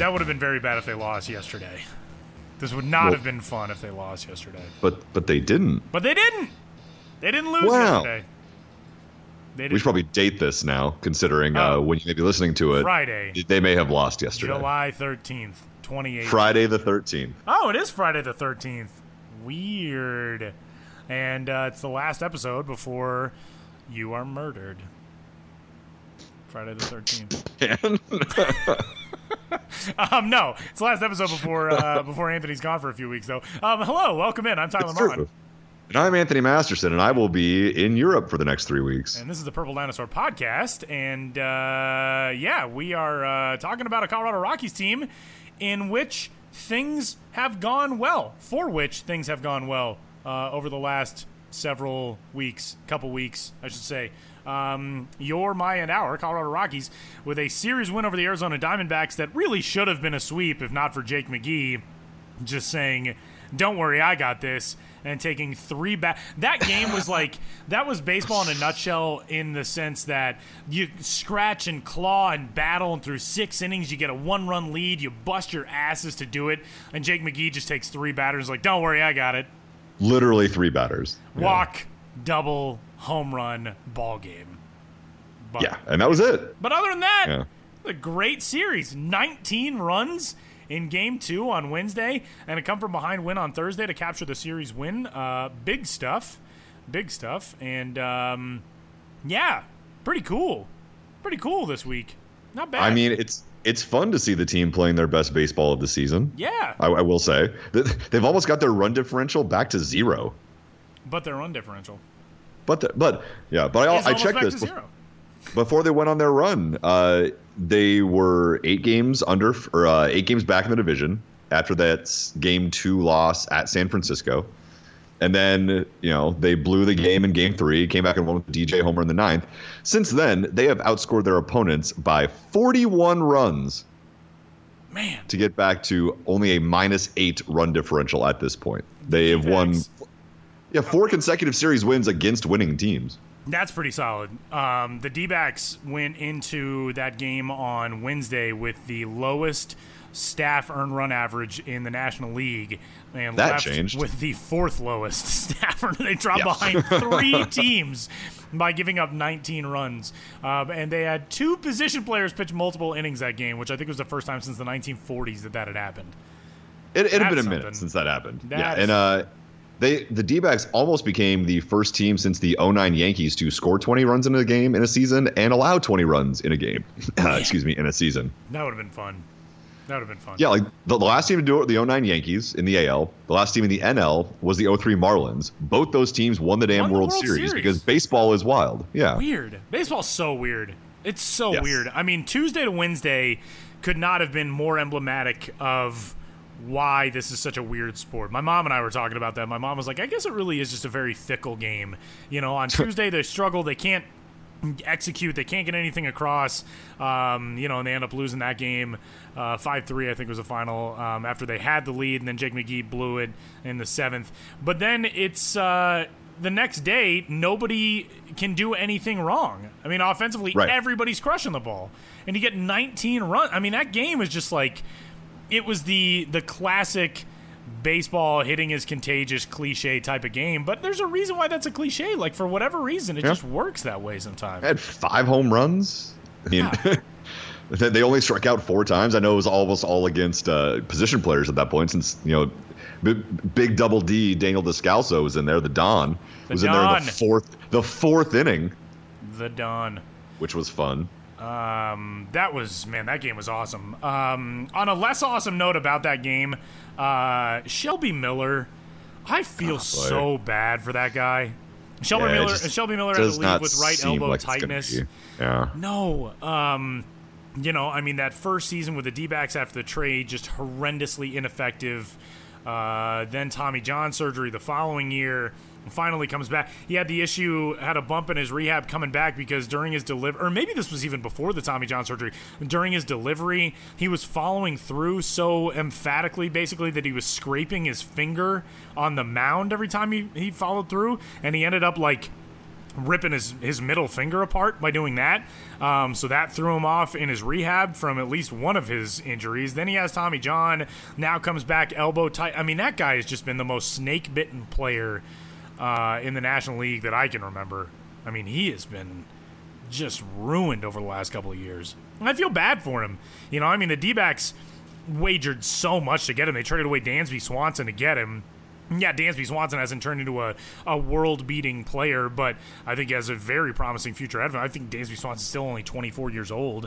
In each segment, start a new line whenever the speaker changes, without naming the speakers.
that would have been very bad if they lost yesterday. This would not have been fun if they lost yesterday.
But they didn't.
But they didn't. They didn't lose yesterday.
We should probably date this now, considering when you may be listening to it.
Friday.
They may have lost yesterday.
July 13th, 2018.
Friday the 13th.
Oh, it is Friday the 13th. Weird. And it's the last episode before you are murdered. Friday the 13th. No, it's the last episode before Anthony's gone for a few weeks, though. Hello, welcome in. I'm Tyler Mon.
And I'm Anthony Masterson, and I will be in Europe for the next 3 weeks.
And this is the Purple Dinosaur Podcast, and we are talking about a Colorado Rockies team in which things have gone well, over the last couple weeks, I should say. Your, my, and our Colorado Rockies with a series win over the Arizona Diamondbacks that really should have been a sweep if not for Jake McGee just saying, "Don't worry, I got this," and taking three back. That game was that was baseball in a nutshell, in the sense that you scratch and claw and battle, and through 6 innings you get a 1-run lead, you bust your asses to do it, and Jake McGee just takes 3 batters like, "Don't worry, I got it."
Literally 3 batters.
Walk, double, home run, ball game.
Yeah, and that was it.
But other than that, a great series. 19 runs in Game 2 on Wednesday, and a come-from-behind win on Thursday to capture the series win. Big stuff. And, pretty cool. Pretty cool this week. Not bad.
I mean, it's fun to see the team playing their best baseball of the season.
Yeah.
I will say. They've almost got their run differential back to 0.
But their run differential.
I checked this.
Zero.
Before they went on their run, they were 8 games back in the division after that Game 2 loss at San Francisco. And then, they blew the game in Game 3, came back and won with the DJ homer in the 9th. Since then, they have outscored their opponents by 41 runs.
Man.
To get back to only a -8 run differential at this point. They have won 4 consecutive series wins against winning teams.
That's pretty solid. The D-backs went into that game on Wednesday with the lowest staff earned run average in the National League, and
that
left
changed
with the 4th lowest staff earned. They dropped behind 3 teams by giving up 19 runs. And they had 2 position players pitch multiple innings that game, which I think was the first time since the 1940s that had happened.
It had been a minute since that happened. The D-backs almost became the first team since the 2009 Yankees to score 20 runs in a game in a season and allow 20 runs in a game. In a season.
That would have been fun.
Yeah, like the last team to do it, the 2009 Yankees in the AL. The last team in the NL was the 2003 Marlins. Both those teams won the World Series because baseball is wild. Yeah.
Weird. Baseball's so weird. It's so weird. I mean, Tuesday to Wednesday could not have been more emblematic of why this is such a weird sport. My mom and I were talking about that. My mom was like, I guess it really is just a very fickle game. On Tuesday they struggle. They can't execute. They can't get anything across. And they end up losing that game 5-3, I think was the final, after they had the lead, and then Jake McGee blew it in the 7th. But then it's the next day, nobody can do anything wrong. I mean, offensively, everybody's crushing the ball. And you get 19 runs. I mean, that game is just like, it was the classic baseball hitting is contagious cliche type of game, but there's a reason why that's a cliche. Like, for whatever reason, it just works that way sometimes.
I had 5 home runs. I mean, they only struck out 4 times. I know it was almost all against position players at that point, since big double D Daniel Descalso was in there. The Don was in there in the fourth inning.
The Don,
which was fun.
That game was awesome. On a less awesome note about that game, Shelby Miller, I feel so bad for that guy. Shelby Miller had to leave with right elbow tightness.
Yeah.
No. I mean, that first season with the D-backs after the trade, just horrendously ineffective. Then Tommy John surgery the following year. Finally comes back. He had a bump in his rehab coming back because during his delivery, or maybe this was even before the Tommy John surgery, during his delivery, he was following through so emphatically, basically, that he was scraping his finger on the mound every time he followed through, and he ended up ripping his middle finger apart by doing that. So that threw him off in his rehab from at least one of his injuries. Then he has Tommy John, now comes back elbow tight. I mean, that guy has just been the most snake-bitten player in the National League that I can remember. I mean, he has been just ruined over the last couple of years. And I feel bad for him. You know, I mean, the D-backs wagered so much to get him. They traded away Dansby Swanson to get him. Yeah, Dansby Swanson hasn't turned into a world-beating player, but I think he has a very promising future ahead of him. I think Dansby Swanson's still only 24 years old.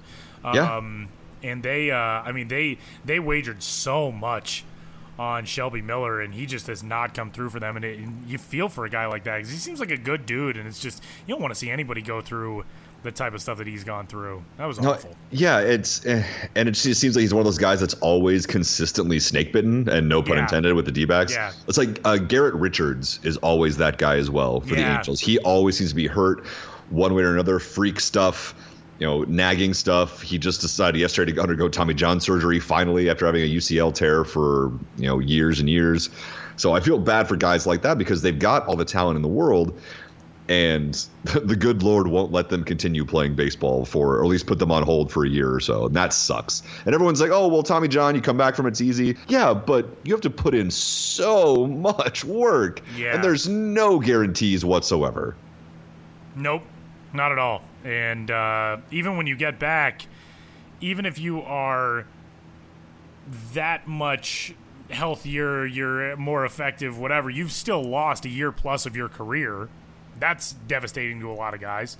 And they wagered so much on Shelby Miller, and he just has not come through for them. And you feel for a guy like that because he seems like a good dude, and it's just you don't want to see anybody go through the type of stuff that he's gone through. That was awful.
Yeah, it just seems like he's one of those guys that's always consistently snake bitten, and no pun intended with the D-backs.
Yeah.
It's like Garrett Richards is always that guy as well for the Angels. He always seems to be hurt one way or another, freak stuff, nagging stuff. He just decided yesterday to undergo Tommy John surgery finally after having a UCL tear for years and years. So I feel bad for guys like that because they've got all the talent in the world, and the good Lord won't let them continue playing baseball or at least put them on hold for a year or so. And that sucks. And everyone's like, oh, well, Tommy John, you come back from it's easy. Yeah, but you have to put in so much work.
Yeah.
And there's no guarantees whatsoever.
Nope, not at all. And even when you get back, even if you are that much healthier, you're more effective, whatever, you've still lost a year plus of your career. That's devastating to a lot of guys.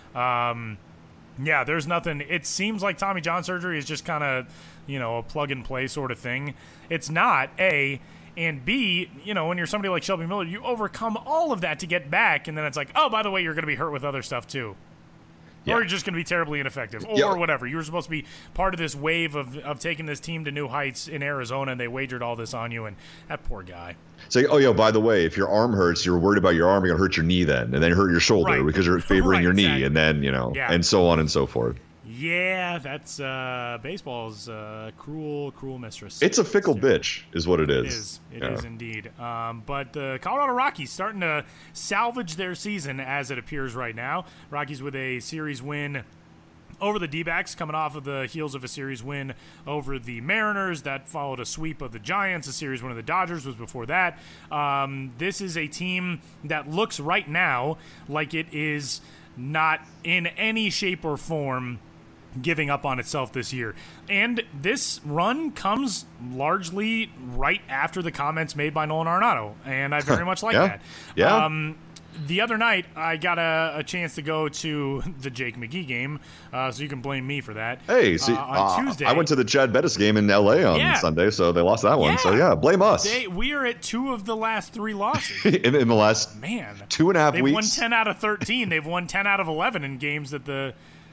There's nothing. It seems like Tommy John surgery is just kind of, a plug-and-play sort of thing. It's not, A. And B, when you're somebody like Shelby Miller, you overcome all of that to get back, and then it's like, oh, by the way, you're going to be hurt with other stuff too. Yeah. Or you're just going to be terribly ineffective, or whatever. You were supposed to be part of this wave of taking this team to new heights in Arizona, and they wagered all this on you, and that poor guy.
It's like, by the way, if your arm hurts, you're worried about your arm, you're going to hurt your knee then, and then hurt your shoulder because you're favoring your knee, and then, and so on and so forth.
Yeah, that's baseball's cruel, cruel mistress.
It's a fickle bitch, is what it is.
It is indeed. But the Colorado Rockies starting to salvage their season as it appears right now. Rockies with a series win over the D-backs, coming off of the heels of a series win over the Mariners. That followed a sweep of the Giants. A series win of the Dodgers was before that. This is a team that looks right now like it is not in any shape or form giving up on itself this year. And this run comes largely right after the comments made by Nolan Arenado, and I very much like that.
Yeah.
The other night, I got a chance to go to the Jake McGee game, so you can blame me for that.
Hey, see,
on Tuesday.
I went to the Chad Bettis game in L.A. on Sunday, so they lost that one. So, blame us.
We are at 2 of the last 3 losses.
in the last 2.5 weeks.
They've won 10 out of 13. They've won 10 out of 11 in games that the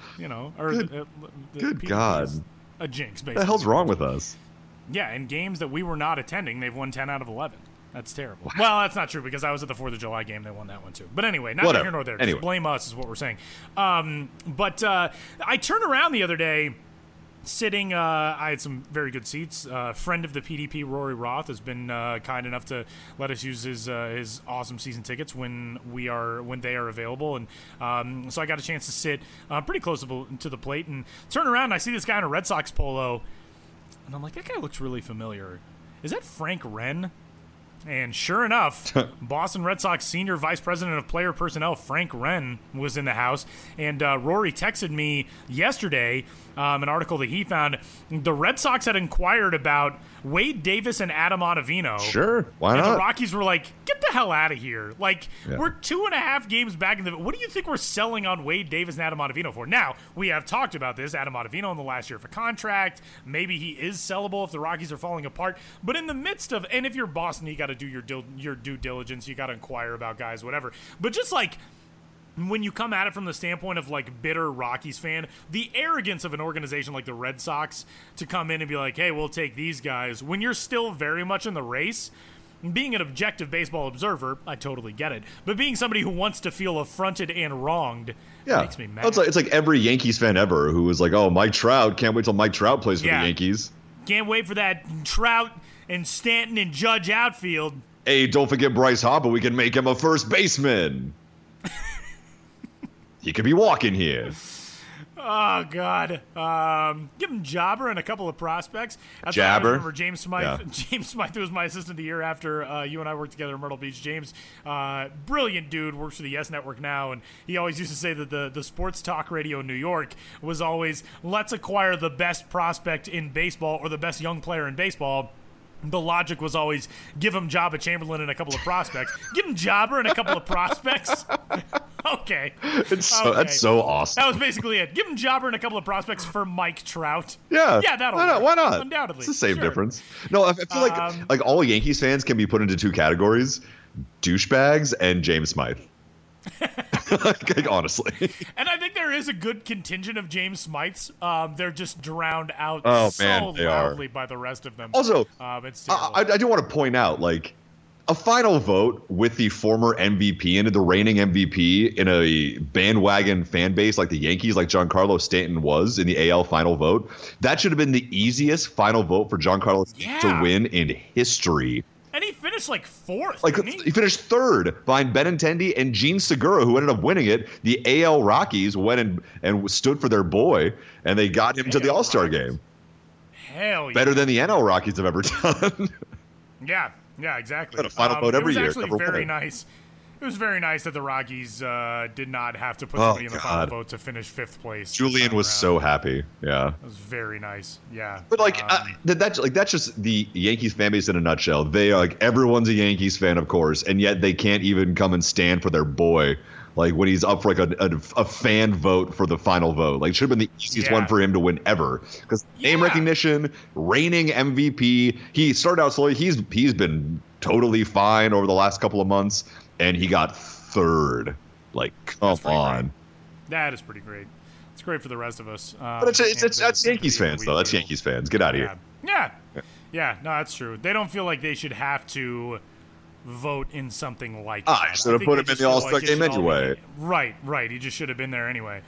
good God.
A jinx, basically.
What the hell's wrong with us?
Yeah, in games that we were not attending, they've won 10 out of 11. That's terrible. Wow. Well, that's not true because I was at the 4th of July game. They won that one too. But anyway, not here nor there. Just blame us is what we're saying. But I turned around the other day sitting. I had some very good seats. Friend of the PDP, Rory Roth, has been kind enough to let us use his awesome season tickets when they are available. And so I got a chance to sit pretty close to the plate and turn around and I see this guy in a Red Sox polo. And I'm like, that guy looks really familiar. Is that Frank Wren? And sure enough, Boston Red Sox Senior Vice President of Player Personnel Frank Wren was in the house. And Rory texted me yesterday an article that he found. The Red Sox had inquired about Wade Davis and Adam Ottavino.
Sure, why not?
And the Rockies were like, get the hell out of here. Like, we're 2.5 games back in the... What do you think we're selling on Wade Davis and Adam Ottavino for? Now, we have talked about this. Adam Ottavino in the last year of a contract. Maybe he is sellable if the Rockies are falling apart. But in the midst of... And if you're Boston, you got to do your due diligence. You got to inquire about guys, whatever. But just like... When you come at it from the standpoint of like bitter Rockies fan, the arrogance of an organization like the Red Sox to come in and be like, hey, we'll take these guys when you're still very much in the race. Being an objective baseball observer, I totally get it. But being somebody who wants to feel affronted and wronged makes me mad.
It's like every Yankees fan ever who was like, oh, Mike Trout, can't wait till Mike Trout plays for the Yankees.
Can't wait for that Trout and Stanton and Judge outfield.
Hey, don't forget Bryce Harper. We can make him a first baseman. he could be walking here.
Oh God! Give him Jobber and a couple of prospects. That's
Jabber.
I remember James Smythe.
Yeah.
James Smythe was my assistant the year after you and I worked together in Myrtle Beach. James, brilliant dude, works for the Yes Network now, and he always used to say that the sports talk radio in New York was always, let's acquire the best prospect in baseball or the best young player in baseball. The logic was always give him Jabba Chamberlain and a couple of prospects. Give him Jobber and a couple of prospects. Okay.
That's so awesome.
That was basically it. Give him Jobber and a couple of prospects for Mike Trout.
Yeah.
Yeah, that'll
work. Why not?
Undoubtedly.
It's the same
Sure.
difference. No, I feel like all Yankees fans can be put into two categories: douchebags and James Smythe. Like, honestly.
And I think there is a good contingent of James Smythes. They're just drowned out
they
loudly by the rest of them.
Also,
it's terrible.
I do want to point out, like, a final vote with the former MVP and the reigning MVP in a bandwagon fan base like the Yankees, like Giancarlo Stanton was in the AL final vote. That should have been the easiest final vote for Giancarlo Stanton to win in history.
And he finished like fourth.
Like,
didn't
he finished third behind Benintendi and Gene Segura, who ended up winning it. The AL Rockies went and stood for their boy, and they got him to the All-Star game.
Hell yeah.
Better than the NL Rockies have ever done.
Yeah, exactly.
Got a final vote every year.
It was actually very nice. It was very nice that the Rockies did not have to put somebody in the final vote to finish fifth place.
Julian was so happy. Yeah,
it was very nice. Yeah,
but that's just the Yankees fan base in a nutshell. They are like, everyone's a Yankees fan, of course, and yet they can't even come and stand for their boy. Like, when he's up for like a fan vote for the final vote, like, should have been the easiest one for him to win ever, because name recognition, reigning MVP. He started out slowly. He's been totally fine over the last couple of months, and he got third. Like, come on.
Great. That is pretty great. It's great for the rest of us.
But that's Yankees fans, though. That's Yankees fans. Get out of here.
Yeah. No, that's true. They don't feel like they should have to vote in something like
that. I should have put him in the All-Star game anyway.
Right. He just should have been there anyway.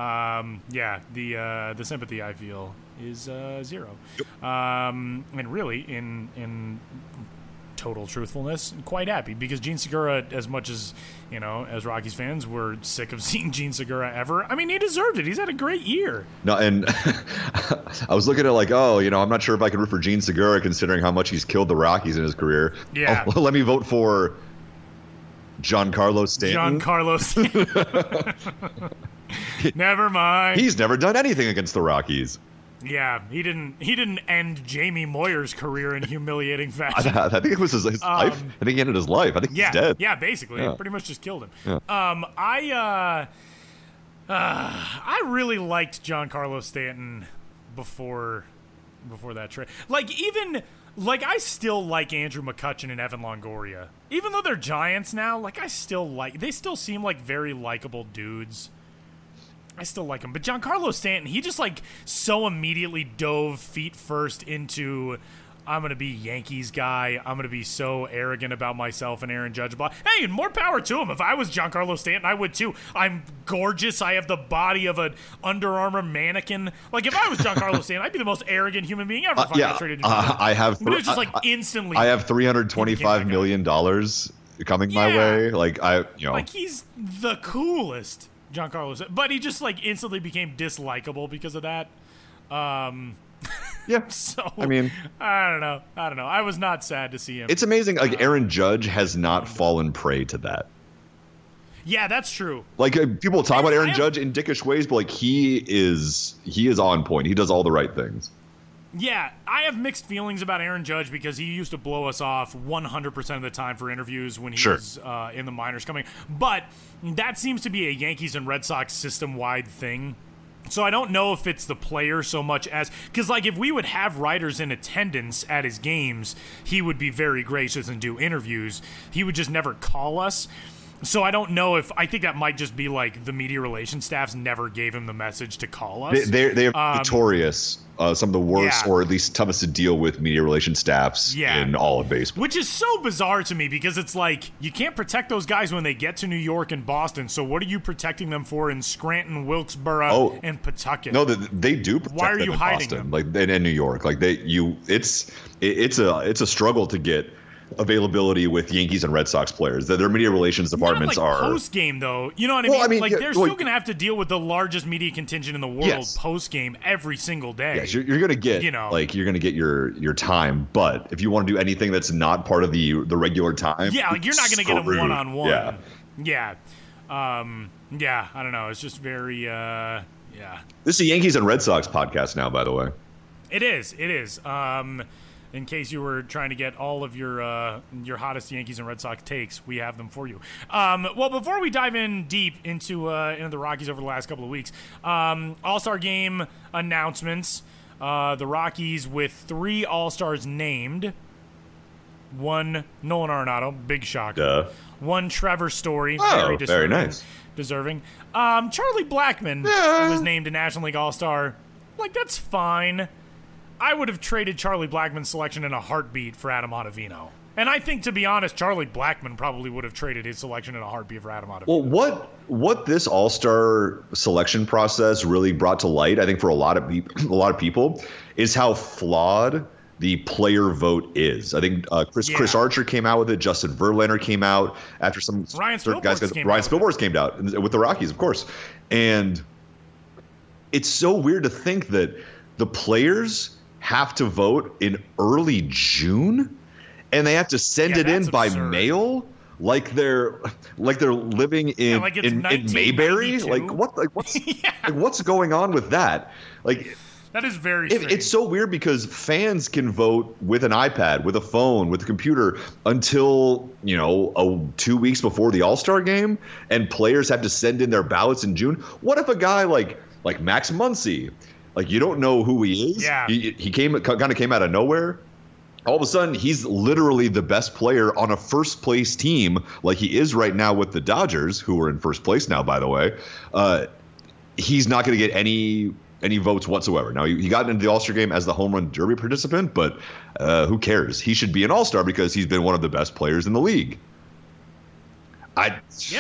The sympathy I feel is zero.
Yep.
And really, in total truthfulness, quite happy, because Gene Segura, as much as, as Rockies fans, we're sick of seeing Gene Segura ever. I mean, he deserved it. He's had a great year.
No, and I was looking at like, I'm not sure if I can root for Gene Segura considering how much he's killed the Rockies in his career.
Yeah.
Let me vote for Giancarlo Stanton.
Never mind.
He's never done anything against the Rockies.
Yeah, he didn't end Jamie Moyer's career in humiliating fashion.
I think it was his life. I think he ended his life. I think he's dead.
Yeah, basically. Yeah. Pretty much just killed him.
Yeah.
I really liked Giancarlo Stanton before that trade. I still like Andrew McCutchen and Evan Longoria. Even though they're Giants now, they still seem like very likable dudes. I still like him. But Giancarlo Stanton, he just so immediately dove feet first into, I'm going to be Yankees guy. I'm going to be so arrogant about myself and Aaron Judge. Hey, and more power to him. If I was Giancarlo Stanton, I would too. I'm gorgeous. I have the body of an Under Armour mannequin. If I was Giancarlo Stanton, I'd be the most arrogant human being ever. If I got traded to
I have.
But it's just instantly.
I have $325 million coming my way.
He's the coolest. Giancarlo, but he just instantly became dislikable because of that.
Yeah.
So
I mean,
I don't know. I was not sad to see him.
It's amazing. Aaron Judge has not fallen prey to that.
Yeah, that's true.
People talk about Aaron Judge in dickish ways, but he is on point. He does all the right things.
Yeah, I have mixed feelings about Aaron Judge because he used to blow us off 100% of the time for interviews when he was in the minors coming. But that seems to be a Yankees and Red Sox system-wide thing. So I don't know if it's the player so much as... Because, if we would have writers in attendance at his games, he would be very gracious and do interviews. He would just never call us. So I don't know if... I think that might just be the media relations staffs never gave him the message to call us.
They are notorious. Some of the worst or at least toughest to deal with media relations staffs in all of baseball.
Which is so bizarre to me because it's you can't protect those guys when they get to New York and Boston. So what are you protecting them for in Scranton, Wilkes-Barre, and Pawtucket?
No, they do protect
Why are you
them in
hiding
Boston,
them?
In New York. It's a struggle to get availability with Yankees and Red Sox players. Their media relations departments
Not like
are
post game though. You know what I mean?
Well, I mean,
like
yeah,
they're
well,
still going to have to deal with the largest media contingent in the world
Yes.
post game every single day.
yes, you're going to get you're going to get your time. But if you want to do anything that's not part of the regular time,
Yeah, like you're not going to get them
screwed.
one-on-one.
Yeah.
Yeah. Yeah, I don't know. It's just very, yeah.
This is a Yankees and Red Sox podcast now, by the way.
It is. In case you were trying to get all of your hottest Yankees and Red Sox takes, we have them for you. Well, before we dive in deep into the Rockies over the last couple of weeks, All-Star Game announcements. The Rockies with 3 All-Stars named. 1 Nolan Arenado, big shocker. 1 Trevor Story,
Oh,
very
nice.
deserving. Charlie Blackmon was named a National League All-Star. Like, that's fine. I would have traded Charlie Blackmon's selection in a heartbeat for Adam Ottavino. And I think, to be honest, Charlie Blackmon probably would have traded his selection in a heartbeat for Adam Ottavino.
Well, what this All-Star selection process really brought to light, I think for a lot of people, is how flawed the player vote is. I think Chris Archer came out with it. Justin Verlander came out after some
Ryan
Spilborghs came out with the Rockies, of course. And it's so weird to think that the players have to vote in early June, and they have to send it in by mail, like they're living in Mayberry. What's going on with that? Like,
that is very strange.
It's so weird because fans can vote with an iPad, with a phone, with a computer until 2 weeks before the All-Star game, and players have to send in their ballots in June. What if a guy like Max Muncy, like, you don't know who he is?
Yeah.
He kind of came out of nowhere. All of a sudden, he's literally the best player on a first-place team, like he is right now with the Dodgers, who are in first place now, by the way. He's not going to get any votes whatsoever. Now, he got into the All-Star game as the home run derby participant, but who cares? He should be an All-Star because he's been one of the best players in the league. I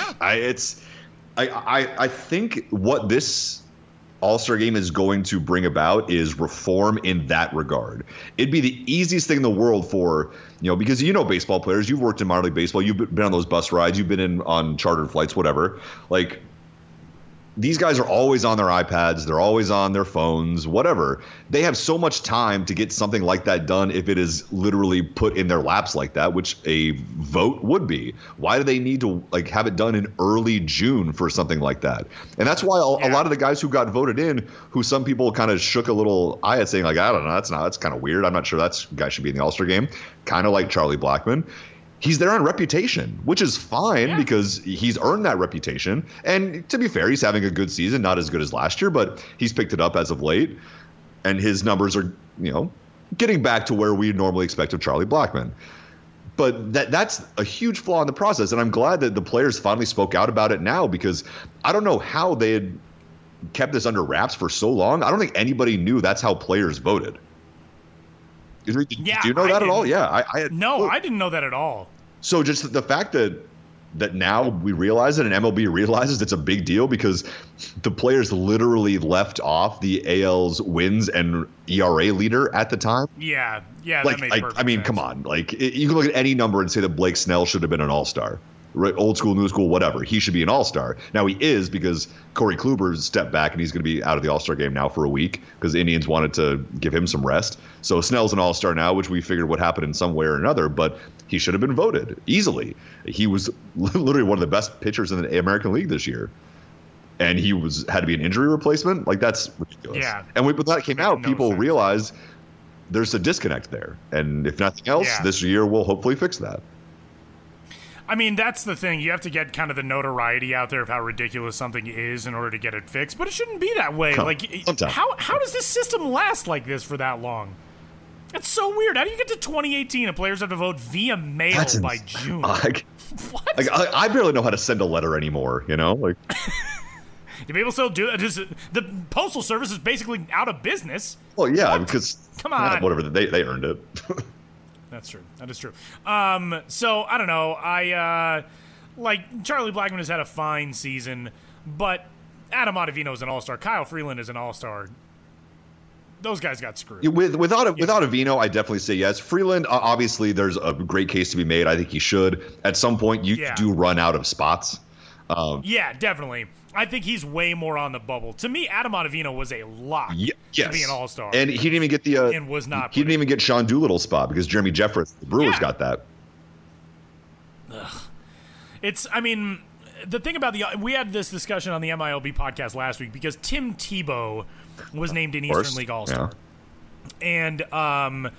think what this All-Star game is going to bring about is reform in that regard. It'd be the easiest thing in the world for, because baseball players, you've worked in minor league baseball, you've been on those bus rides, you've been on chartered flights, whatever. Like, these guys are always on their iPads, they're always on their phones, whatever. They have so much time to get something like that done if it is literally put in their laps like that, which a vote would be. Why do they need to have it done in early June for something like that? And that's why a lot of the guys who got voted in, who some people kind of shook a little eye at, saying I don't know, that's kind of weird. I'm not sure that guy should be in the All-Star game. Kind of like Charlie Blackmon. He's there on reputation, which is fine because he's earned that reputation. And to be fair, he's having a good season, not as good as last year, but he's picked it up as of late. And his numbers are, getting back to where we normally expect of Charlie Blackmon. But that's a huge flaw in the process. And I'm glad that the players finally spoke out about it now, because I don't know how they had kept this under wraps for so long. I don't think anybody knew that's how players voted. Do you know that at all? Yeah, I
didn't know that at all.
So just the fact that now we realize it and MLB realizes it's a big deal, because the players literally left off the AL's wins and ERA leader at the time.
Yeah, that makes perfect sense.
Come on. You can look at any number and say that Blake Snell should have been an All-Star. Right, old school, new school, whatever. He should be an All-Star. Now he is, because Corey Kluber stepped back and he's going to be out of the All-Star game now for a week because the Indians wanted to give him some rest. So Snell's an All-Star now, which we figured would happen in some way or another, but he should have been voted easily. He was literally one of the best pitchers in the American League this year. And he had to be an injury replacement. That's ridiculous.
Yeah.
And when that came out, people realized there's a disconnect there. And if nothing else, this year will hopefully fix that.
I mean, that's the thing. You have to get kind of the notoriety out there of how ridiculous something is in order to get it fixed. But it shouldn't be that way. How does this system last like this for that long? It's so weird. How do you get to 2018 and players have to vote via mail by June? What?
I barely know how to send a letter anymore, Do
people still do it? The Postal Service is basically out of business.
Well, yeah, because
come on,
whatever, they earned it.
That's true. That is true. So I don't know. Charlie Blackmon has had a fine season, but Adam Ottavino is an All-Star. Kyle Freeland is an All-Star. those guys got screwed.
Without Avino, I definitely say yes. Freeland, obviously, there's a great case to be made. I think he should. At some point, you do run out of spots.
Yeah, definitely. I think he's way more on the bubble. To me, Adam Ottavino was a lock to be an all-star.
And he didn't even get
and was not.
He didn't even get Sean Doolittle's spot because Jeremy Jeffress, the Brewers, got that.
Ugh. The thing about we had this discussion on the MILB podcast last week because Tim Tebow was named an Eastern League All-Star. Yeah. And, I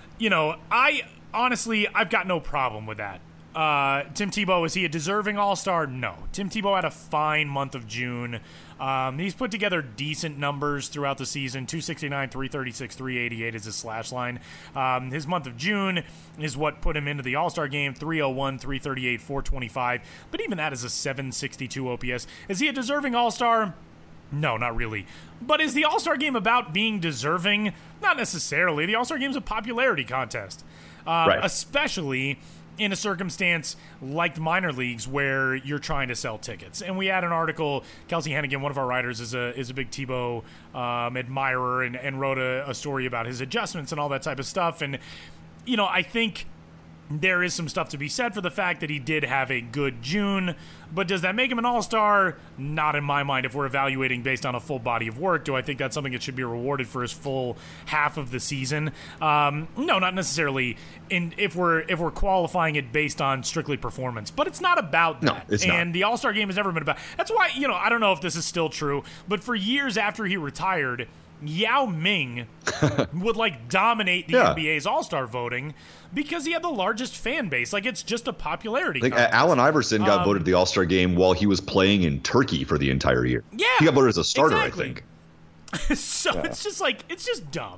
honestly, I've got no problem with that. Tim Tebow, is he a deserving All-Star? No. Tim Tebow had a fine month of June. He's put together decent numbers throughout the season. 269, 336, 388 is his slash line. His month of June is what put him into the All-Star game. 301, 338, 425. But even that is a 762 OPS. Is he a deserving All-Star? No, not really. But is the All-Star game about being deserving? Not necessarily. The All-Star game is a popularity contest. Right. Especially in a circumstance like the minor leagues where you're trying to sell tickets. And we had an article, Kelsey Hennigan, one of our writers, is a big Tebow admirer and wrote a story about his adjustments and all that type of stuff. And, I think there is some stuff to be said for the fact that he did have a good June, but does that make him an all-star? Not in my mind. If we're evaluating based on a full body of work, do I think that's something that should be rewarded for his full half of the season? No, not necessarily. If we're qualifying it based on strictly performance, but it's not about that.
No, it's not.
And the All-Star game has never been about. That's why I don't know if this is still true, but for years after he retired, Yao Ming would dominate the NBA's All-Star voting because he had the largest fan base. It's just a popularity contest.
Allen Iverson got voted to the All-Star game while he was playing in Turkey for the entire year.
Yeah,
he got voted as a starter,
exactly.
I think.
So it's just dumb.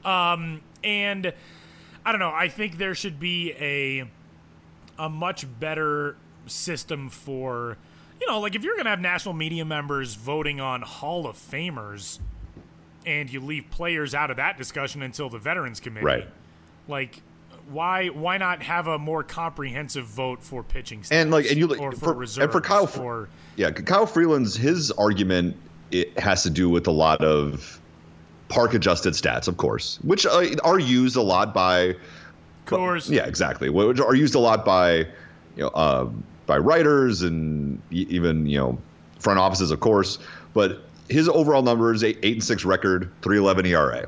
And I don't know. I think there should be a much better system for, if you're going to have national media members voting on Hall of Famers, and you leave players out of that discussion until the Veterans Committee.
Right.
Why not have a more comprehensive vote for pitching stats?
And
for reserves? And for
Kyle Freeland's his argument, it has to do with a lot of park adjusted stats, of course, which are used a lot by
Coors.
Yeah, exactly. Which are used a lot by by writers and even front offices, of course, but his overall numbers, 8-6 record, 3.11 ERA.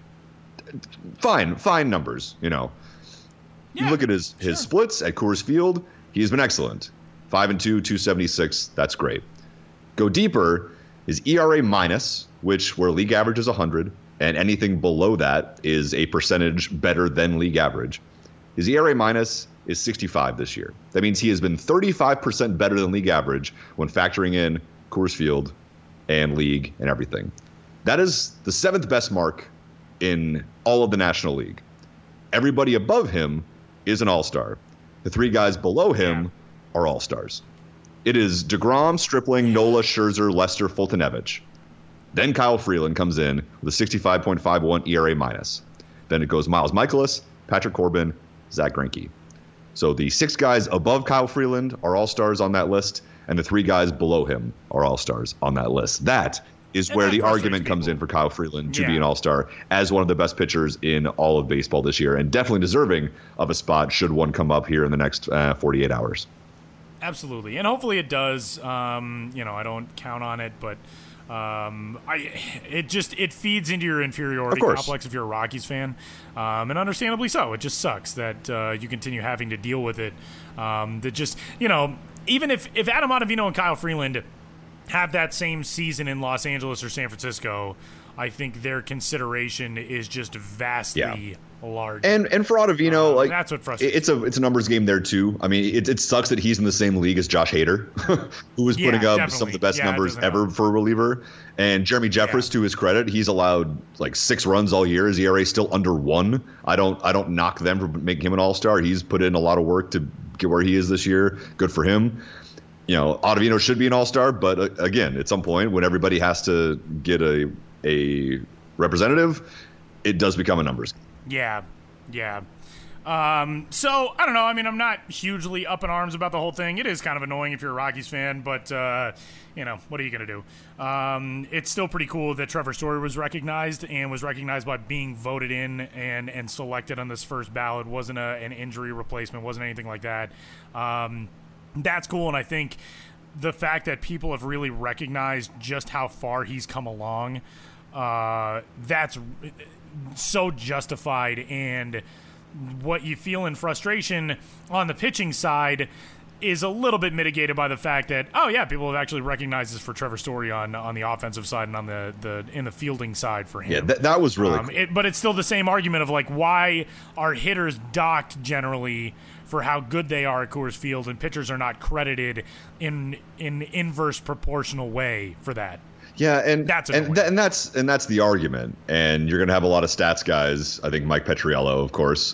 Fine numbers,
Yeah,
you look at his splits at Coors Field, he's been excellent. 5-2, 276, that's great. Go deeper, his ERA minus, where league average is 100, and anything below that is a percentage better than league average. His ERA minus is 65 this year. That means he has been 35% better than league average when factoring in Coors Field and league and everything. That is the 7th best mark in all of the National League. Everybody above him is an all-star. The 3 guys below him are all-stars. It is DeGrom, Stripling, Nola, Scherzer, Lester, Fultonevich. Then Kyle Freeland comes in with a 65.51 ERA minus. Then it goes Miles Michaelis, Patrick Corbin, Zach Greinke. So the 6 guys above Kyle Freeland are all-stars on that list, and the 3 guys below him are all-stars on that list. That is where the argument comes in for Kyle Freeland to be an all-star as one of the best pitchers in all of baseball this year, and definitely deserving of a spot should one come up here in the next 48 hours.
Absolutely, and hopefully it does. I don't count on it, but it feeds into your inferiority complex if you're a Rockies fan, and understandably so. It just sucks that you continue having to deal with it. Even if Adam Ottavino and Kyle Freeland have that same season in Los Angeles or San Francisco, I think their consideration is just vastly larger.
And for Ottavino,
that's what frustrates
me. It's a numbers game there too. I mean, it sucks that he's in the same league as Josh Hader, who was putting up some of the best numbers ever for a reliever. And Jeremy Jeffress, to his credit, he's allowed 6 runs all year. His ERA is still under 1. I don't knock them for making him an all-star. He's put in a lot of work to get where he is this year. Good for him. Ottavino should be an all-star, but again, at some point when everybody has to get a representative, it does become a numbers game.
Yeah. So I don't know. I mean, I'm not hugely up in arms about the whole thing. It is kind of annoying if you're a Rockies fan, but what are you gonna do? It's still pretty cool that Trevor Story was recognized by being voted in and selected on this first ballot. Wasn't an injury replacement. Wasn't anything like that. That's cool, and I think the fact that people have really recognized just how far he's come along, that's so justified. And what you feel in frustration on the pitching side is a little bit mitigated by the fact that, people have actually recognized this for Trevor Story on the offensive side and on the in the fielding side for him.
Yeah, that was really cool.
But it's still the same argument of like, why are hitters docked generally for how good they are at Coors Field, and pitchers are not credited in inverse proportional way for that?
Yeah, and
that's
the argument. And you're going to have a lot of stats guys. I think Mike Petriello, of course,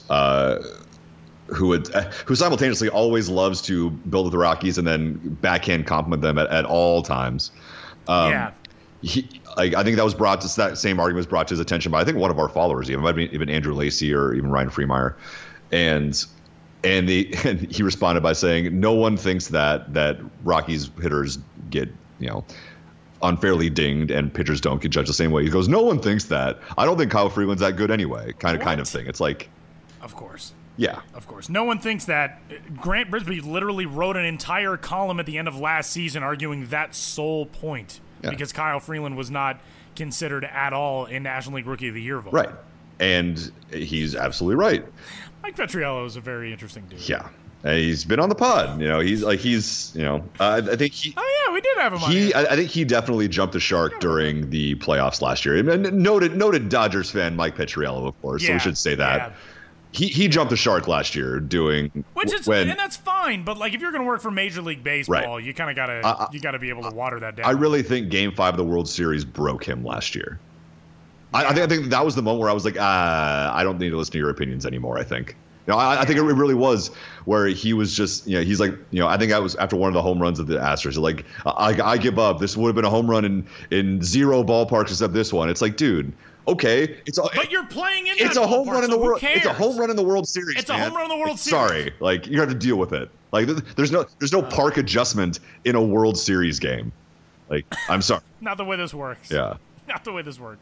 who simultaneously always loves to build with the Rockies and then backhand compliment them at all times. I think that same argument was brought to his attention by, I think, one of our followers, even Andrew Lacey or even Ryan Freemeyer, and he responded by saying, no one thinks that Rockies hitters get unfairly dinged and pitchers don't get judged the same way. He goes, no one thinks that. I don't think Kyle Freeland's that good anyway. Kind of thing. It's like,
of course.
Yeah.
Of course. No one thinks that. Grant Brisbane literally wrote an entire column at the end of last season arguing that sole point because Kyle Freeland was not considered at all in National League Rookie of the Year vote.
Right. And he's absolutely right.
Mike Petriello is a very interesting dude.
Yeah. He's been on the pod. I think he.
Oh yeah, we did have him on here.
I think he definitely jumped the shark during the playoffs last year. And noted Dodgers fan Mike Petriello, of course. So we should say that.
Yeah.
He jumped the shark last year and
that's fine. But like, if you're going to work for Major League Baseball, you kind of gotta be able to water that down.
I really think Game 5 of the World Series broke him last year. Yeah. I think that was the moment where I was like, I don't need to listen to your opinions anymore. I think. I think it really was where he was just, he's like, I think I was after one of the home runs of the Astros. Like, I give up. This would have been a home run in zero ballparks except this one. It's like, dude. Okay,
but you're playing in.
It's a home run in the world. It's a home run in the World Series.
It's a home run in the World Series.
Sorry, like you have to deal with it. Like there's no park adjustment in a World Series game. Like I'm sorry.
Not the way this works.
Yeah.
Not the way this works.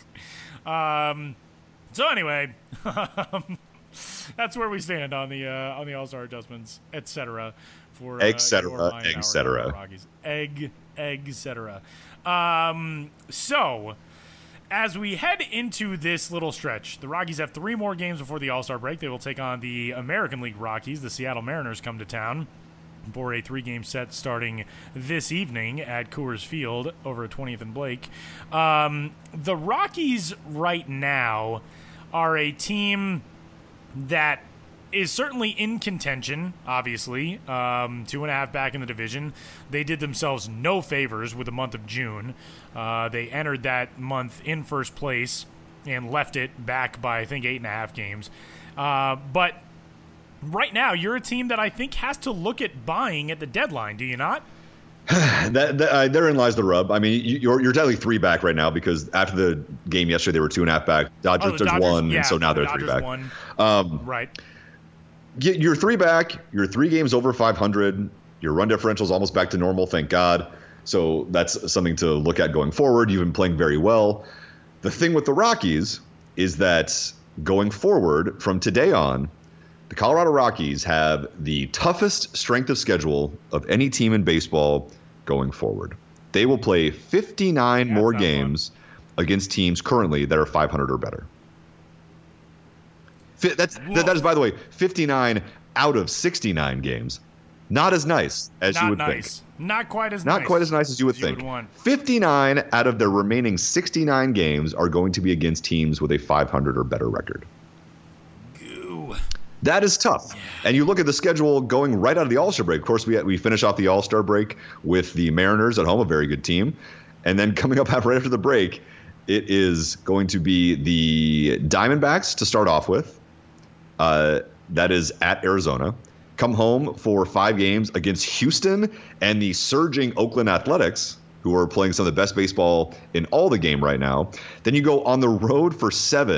So anyway, that's where we stand on the All-Star adjustments, etc. For
etc.
So. As we head into this little stretch, the Rockies have 3 more games before the All-Star break. They will take on the American League Rockies. The Seattle Mariners come to town for a 3-game set starting this evening at Coors Field over at 20th and Blake. The Rockies right now are a team that is certainly in contention, obviously. 2.5 back in the division. They did themselves no favors with the month of June. They entered that month in first place and left it back by, I think, 8.5 games. But right now, you're a team that I think has to look at buying at the deadline, do you not?
Therein lies the rub. I mean, you're technically 3 back right now because after the game yesterday, they were 2.5 back. Dodgers 1, and so now they're 3 back.
Right.
You're 3 back. You're 3 games over 500. Your run differential is almost back to normal, thank God. So that's something to look at going forward. You've been playing very well. The thing with the Rockies is that going forward from today on, the Colorado Rockies have the toughest strength of schedule of any team in baseball going forward. They will play 59 more games against teams currently that are 500 or better. That is, by the way, 59 out of 69 games. Not as nice as you would think.
Not quite as
nice as you would think. 59 out of their remaining 69 games are going to be against teams with a 500 or better record.
Goo.
That is tough. Yeah. And you look at the schedule going right out of the All-Star break. Of course, we finish off the All-Star break with the Mariners at home, a very good team. And then coming up right after the break, it is going to be the Diamondbacks to start off with. That is at Arizona. Come home for 5 games against Houston and the surging Oakland Athletics, who are playing some of the best baseball in all the game right now. Then you go on the road for 7,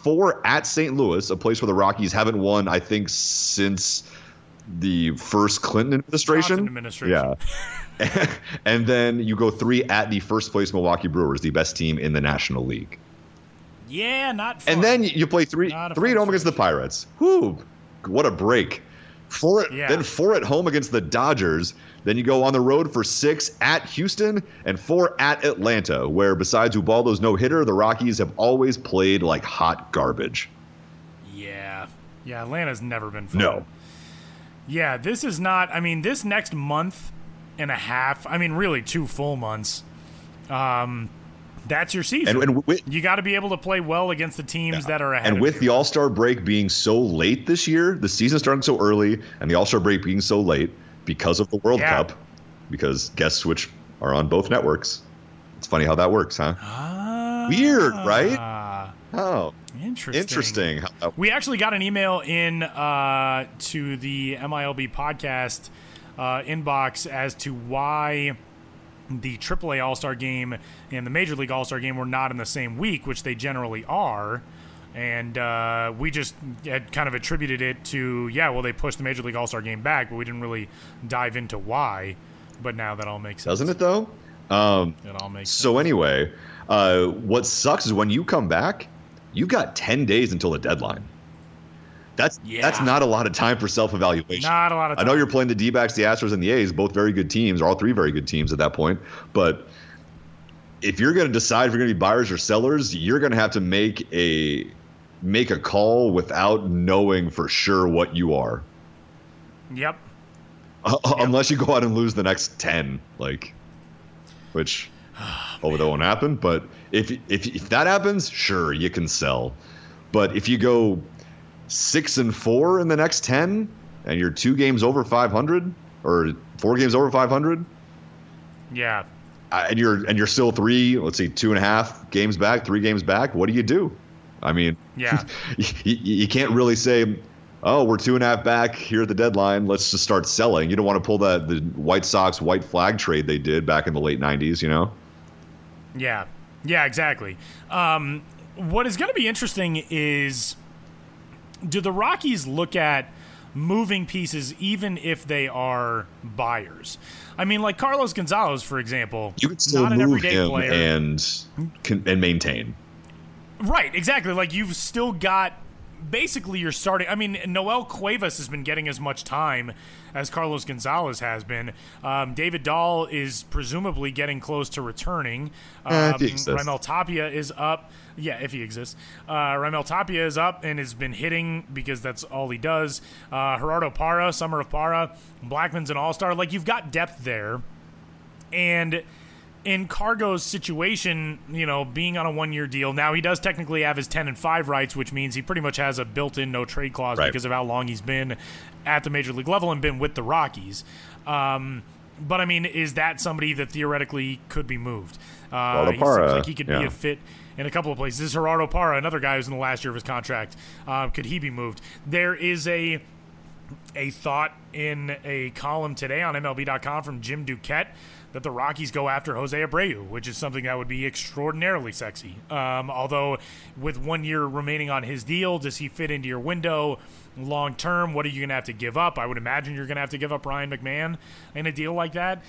4 at St. Louis, a place where the Rockies haven't won, I think, since the first Clinton administration. Yeah. And then you go 3 at the first place Milwaukee Brewers, the best team in the National League.
Yeah, not fun.
And then you play 3 at home against the Pirates. Whoo, what a break. Then 4 at home against the Dodgers. Then you go on the road for 6 at Houston and 4 at Atlanta, where besides Ubaldo's no-hitter, the Rockies have always played like hot garbage.
Yeah, Atlanta's never been fun.
No.
Yeah, this is not, I mean, this next month and a half, I mean, really 2 full months, that's your season.
And
you got to be able to play well against the teams that are ahead
And
of
with
you.
the All-Star break being so late this year, the season starting so early, and the All-Star break being so late because of the World Cup, because guest switch are on both networks. It's funny how that works, huh? Weird, right? Oh, interesting.
We actually got an email in to the MILB podcast inbox as to why the AAA All-Star Game and the Major League All-Star Game were not in the same week, which they generally are. And we just had kind of attributed it to, they pushed the Major League All-Star Game back, but we didn't really dive into why. But now that all makes sense.
Doesn't it, though?
It all makes sense.
So anyway, what sucks is when you come back, you've got 10 days until the deadline. That's not a lot of time for self-evaluation.
Not a lot of time.
I know you're playing the D-backs, the Astros, and the A's, both very good teams, or all 3 very good teams at that point. But if you're going to decide if you're going to be buyers or sellers, you're going to have to make a call without knowing for sure what you are.
Yep.
Unless you go out and lose the next 10, which that won't happen. But if that happens, sure, you can sell. But if you go 6-4 in the next 10, and you're 2 games over 500 or 4 games over 500,
yeah,
and you're still 2.5 games back, 3 games back, what do you do? I mean, you can't really say, oh, we're 2.5 back here at the deadline, let's just start selling. You don't want to pull the White Sox white flag trade they did back in the late 90s, you know?
Yeah, exactly. What is going to be interesting is, do the Rockies look at moving pieces even if they are buyers? I mean, like Carlos Gonzalez, for example,
you could still
not an
move
everyday
him
player.
and maintain.
Right, exactly. Like, you've still got basically you're starting. I mean, Noel Cuevas has been getting as much time as Carlos Gonzalez has been. David Dahl is presumably getting close to returning. Raimel Tapia is up. Yeah, if he exists. Raimel Tapia is up and has been hitting because that's all he does. Gerardo Parra, Summer of Parra, Blackmon's an all-star. Like, you've got depth there. And in Cargo's situation, being on a 1-year deal, now he does technically have his 10-5 rights, which means he pretty much has a built-in no-trade clause because of how long he's been at the Major League level and been with the Rockies. But, I mean, is that somebody that theoretically could be moved? He seems like he could be a fit in a couple of places. This is Gerardo Parra, another guy who's in the last year of his contract. Could he be moved? There is a thought in a column today on MLB.com from Jim Duquette that the Rockies go after Jose Abreu, which is something that would be extraordinarily sexy. Although with 1 year remaining on his deal, does he fit into your window long term? What are you going to have to give up? I would imagine you're going to have to give up Ryan McMahon in a deal like that.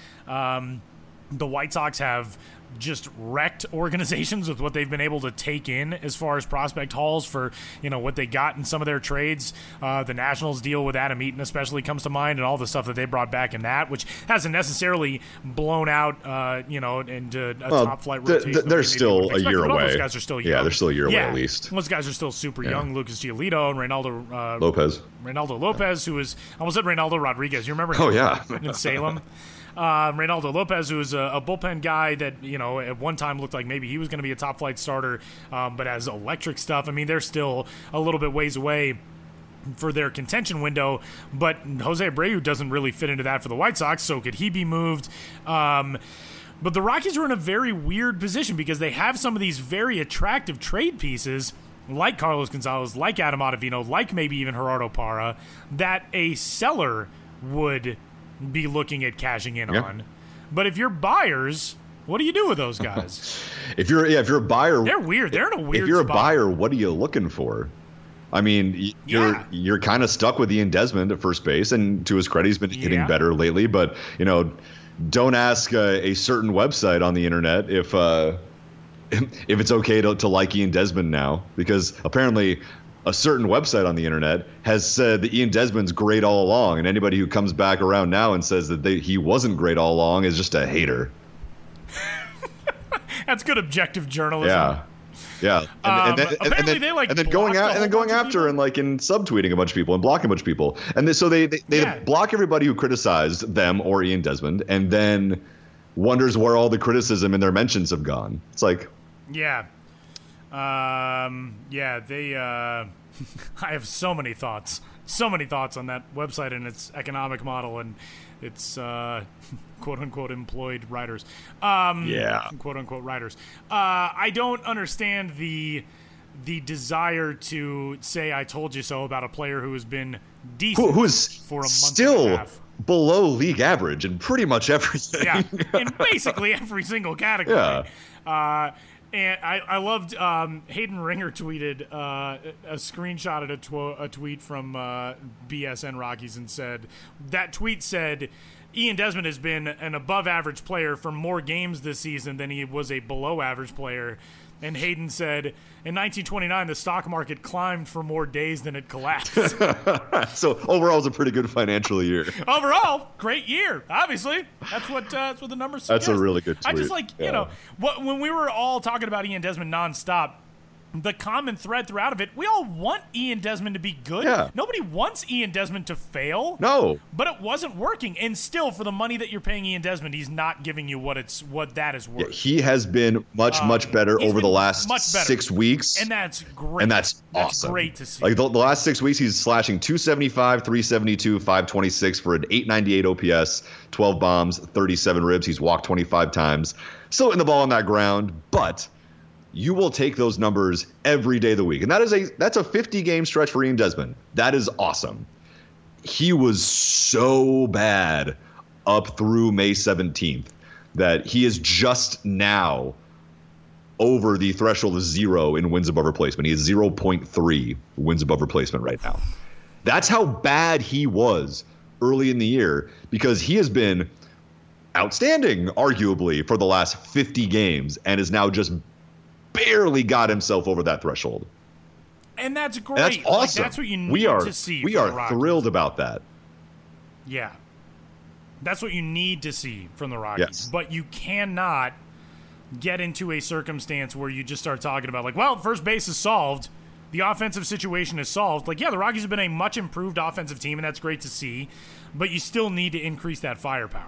The White Sox have just wrecked organizations with what they've been able to take in as far as prospect hauls for, what they got in some of their trades. The Nationals deal with Adam Eaton especially comes to mind, and all the stuff that they brought back in that, which hasn't necessarily blown out, into a top flight rotation.
They're still a year away.
Those guys are still young.
Yeah, they're still a year away at least.
Those guys are still super young. Lucas Giolito and Reynaldo Lopez, who was, I almost said Reynaldo Rodriguez. You remember him?
Oh, yeah.
In Salem. Reynaldo Lopez, who is a bullpen guy that, at one time looked like maybe he was going to be a top flight starter, but as electric stuff, I mean, they're still a little bit ways away for their contention window, but Jose Abreu doesn't really fit into that for the White Sox, so could he be moved? But the Rockies are in a very weird position because they have some of these very attractive trade pieces, like Carlos Gonzalez, like Adam Ottavino, like maybe even Gerardo Parra, that a seller would be looking at cashing in on. But if you're buyers, What do you do with those guys?
If you're a buyer,
they're weird. They're in a weird
If you're
spot.
a buyer, what are you looking for? I mean, you're kind of stuck with Ian Desmond at first base, and to his credit, he's been hitting better lately. But don't ask a certain website on the internet if it's okay to like Ian Desmond now, because apparently a certain website on the internet has said that Ian Desmond's great all along, and anybody who comes back around now and says that he wasn't great all along is just a hater.
That's good objective journalism.
Yeah. And then going after and subtweeting a bunch of people and blocking a bunch of people. And they block everybody who criticized them or Ian Desmond, and then wonders where all the criticism and their mentions have gone. It's like,
they I have so many thoughts on that website and its economic model and its quote unquote employed writers. Quote unquote writers. I don't understand the desire to say "I told you so" about a player who has been decent
who is
for a month
still
and a half.
Below league average in pretty much everything.
Yeah, in basically every single category.
Yeah.
And I loved Hayden Ringer tweeted a screenshot of a tweet from BSN Rockies and said, that tweet said, Ian Desmond has been an above-average player for more games this season than he was a below-average player. And Hayden said, in 1929, the stock market climbed for more days than it collapsed.
So overall, it's a pretty good financial year.
Overall, great year. Obviously, that's what the numbers suggest.
That's a really good tweet.
I just when we were all talking about Ian Desmond nonstop, the common thread throughout of it, we all want Ian Desmond to be good.
Yeah.
Nobody wants Ian Desmond to fail.
No.
But it wasn't working. And still, for the money that you're paying Ian Desmond, he's not giving you what that is worth.
Yeah, he has been much better over the last 6 weeks.
And that's great.
And that's awesome.
Great to see.
Like the last 6 weeks, he's slashing 275, 372, 526 for an 898 OPS, 12 bombs, 37 ribs. He's walked 25 times. Still hitting the ball on that ground, but you will take those numbers every day of the week. And that's a 50-game stretch for Ian Desmond. That is awesome. He was so bad up through May 17th that he is just now over the threshold of 0 in wins above replacement. He is 0.3 wins above replacement right now. That's how bad he was early in the year, because he has been outstanding, arguably, for the last 50 games and is now just barely got himself over that threshold.
And that's great.
And that's awesome.
That's what you need to see.
We are thrilled about that.
Yeah. That's what you need to see from the Rockies.
Yes.
But you cannot get into a circumstance where you just start talking about, first base is solved. The offensive situation is solved. The Rockies have been a much improved offensive team, and that's great to see. But you still need to increase that firepower.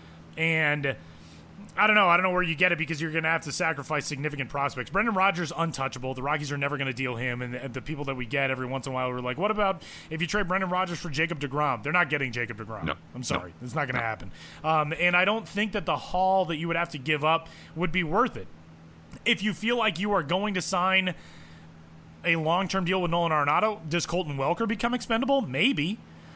And I don't know where you get it, because you're going to have to sacrifice significant prospects. Brendan Rodgers, untouchable. The Rockies are never going to deal him. And the people that we get every once in a while are like, what about if you trade Brendan Rodgers for Jacob deGrom? They're not getting Jacob deGrom.
No.
I'm sorry. It's not going to happen. And I don't think that the haul that you would have to give up would be worth it. If you feel like you are going to sign a long-term deal with Nolan Arenado, does Colton Welker become expendable? Maybe.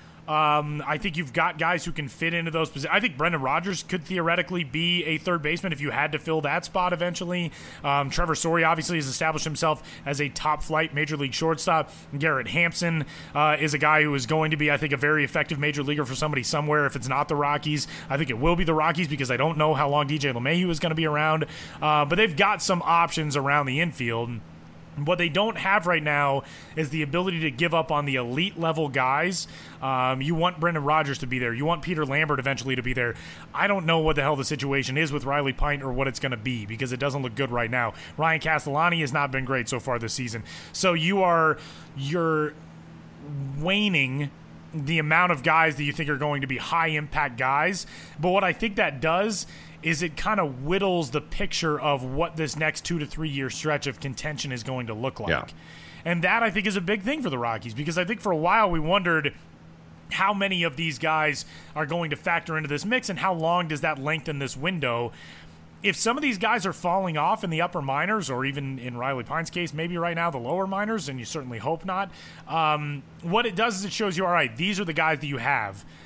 I think you've got guys who can fit into those positions. I think Brendan Rodgers could theoretically be a third baseman if you had to fill that spot eventually. Trevor Story obviously has established himself as a top-flight major league shortstop. Garrett Hampson is a guy who is going to be, I think, a very effective major leaguer for somebody somewhere. If it's not the Rockies, I think it will be the Rockies, because I don't know how long DJ LeMahieu is going to be around. But they've got some options around the infield. What they don't have right now is the ability to give up on the elite level guys. You want Brendan Rodgers to be there. You want Peter Lambert eventually to be there. I don't know what the hell the situation is with Riley Pint or what it's going to be, because it doesn't look good right now. Ryan Castellani has not been great so far this season. So you're waning the amount of guys that you think are going to be high impact guys. But what I think that does is it kind of whittles the picture of what this next 2 to 3 year stretch of contention is going to look like.
Yeah.
And that, I think, is a big thing for the Rockies, because I think for a while we wondered how many of these guys are going to factor into this mix and how long does that lengthen this window. If some of these guys are falling off in the upper minors, or even in Riley Pine's case, maybe right now the lower minors, and you certainly hope not, what it does is it shows you, all right, these are the guys that you have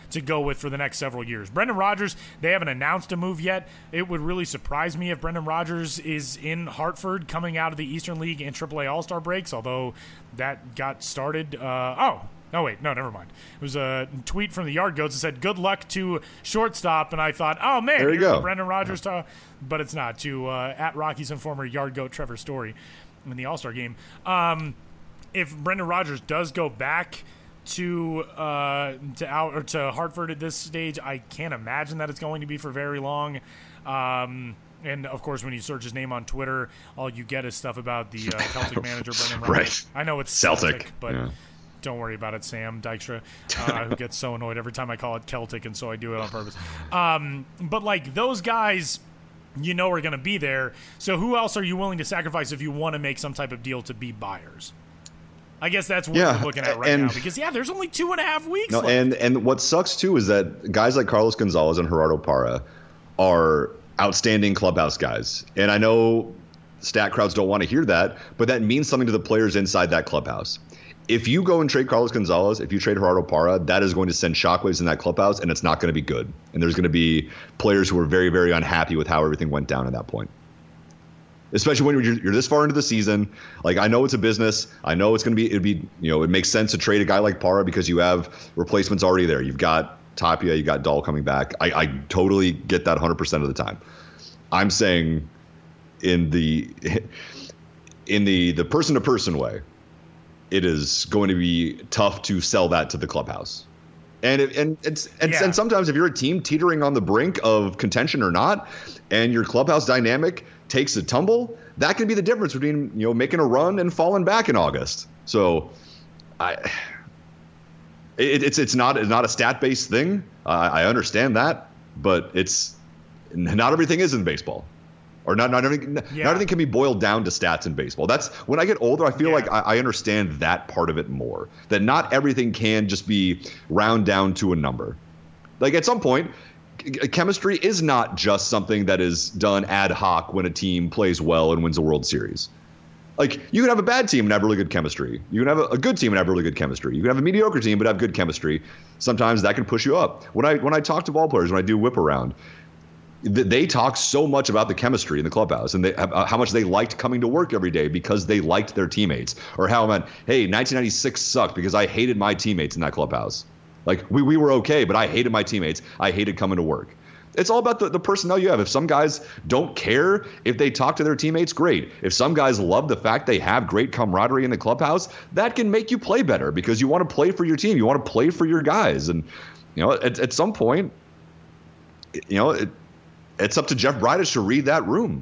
to go with for the next several years. Brendan Rodgers, they haven't announced a move yet. It would really surprise me if Brendan Rodgers is in Hartford coming out of the Eastern League and AAA All-Star breaks, although that got started. No, wait. No, never mind. It was a tweet from the Yard Goats that said, good luck to shortstop. And I thought, oh, man,
there you go.
Brendan Rodgers. But it's not. To at Rockies and former Yard Goat Trevor Story in the All-Star game. If Brendan Rodgers does go back to Hartford at this stage, I can't imagine that it's going to be for very long. And, of course, when you search his name on Twitter, all you get is stuff about the Celtic manager, Brendan Rodgers.
Right.
I know it's Celtic but... Yeah. Don't worry about it, Sam Dykstra, who gets so annoyed every time I call it Celtic, and so I do it on purpose. But, like, those guys, are going to be there. So who else are you willing to sacrifice if you want to make some type of deal to be buyers? I guess that's what we're looking at right now. Because, there's only 2.5 weeks left.
And what sucks, too, is that guys like Carlos Gonzalez and Gerardo Parra are outstanding clubhouse guys. And I know stat crowds don't want to hear that, but that means something to the players inside that clubhouse. If you go and trade Carlos Gonzalez, if you trade Gerardo Parra, that is going to send shockwaves in that clubhouse, and it's not going to be good. And there's going to be players who are very, very unhappy with how everything went down at that point. Especially when you're this far into the season. Like, I know it's a business. I know it makes sense to trade a guy like Parra because you have replacements already there. You've got Tapia, you got Dahl coming back. I totally get that 100% of the time. I'm saying in the person-to-person way, it is going to be tough to sell that to the clubhouse. And sometimes if you're a team teetering on the brink of contention or not, and your clubhouse dynamic takes a tumble, that can be the difference between making a run and falling back in August. So it's not a stat-based thing. I understand that, but it's not everything is in baseball. Or not everything can be boiled down to stats in baseball. That's when I get older, I feel like I understand that part of it more. That not everything can just be round down to a number. Like, at some point, chemistry is not just something that is done ad hoc when a team plays well and wins a World Series. Like, you can have a bad team and have really good chemistry. You can have a good team and have really good chemistry. You can have a mediocre team but have good chemistry. Sometimes that can push you up. When I talk to ball players, when I do whip around, they talk so much about the chemistry in the clubhouse and how much they liked coming to work every day because they liked their teammates, or hey, 1996 sucked because I hated my teammates in that clubhouse. Like, we were okay, but I hated my teammates. I hated coming to work. It's all about the personnel you have. If some guys don't care if they talk to their teammates, great. If some guys love the fact they have great camaraderie in the clubhouse, that can make you play better because you want to play for your team. You want to play for your guys. And, at some point, it's up to Jeff Bridich to read that room.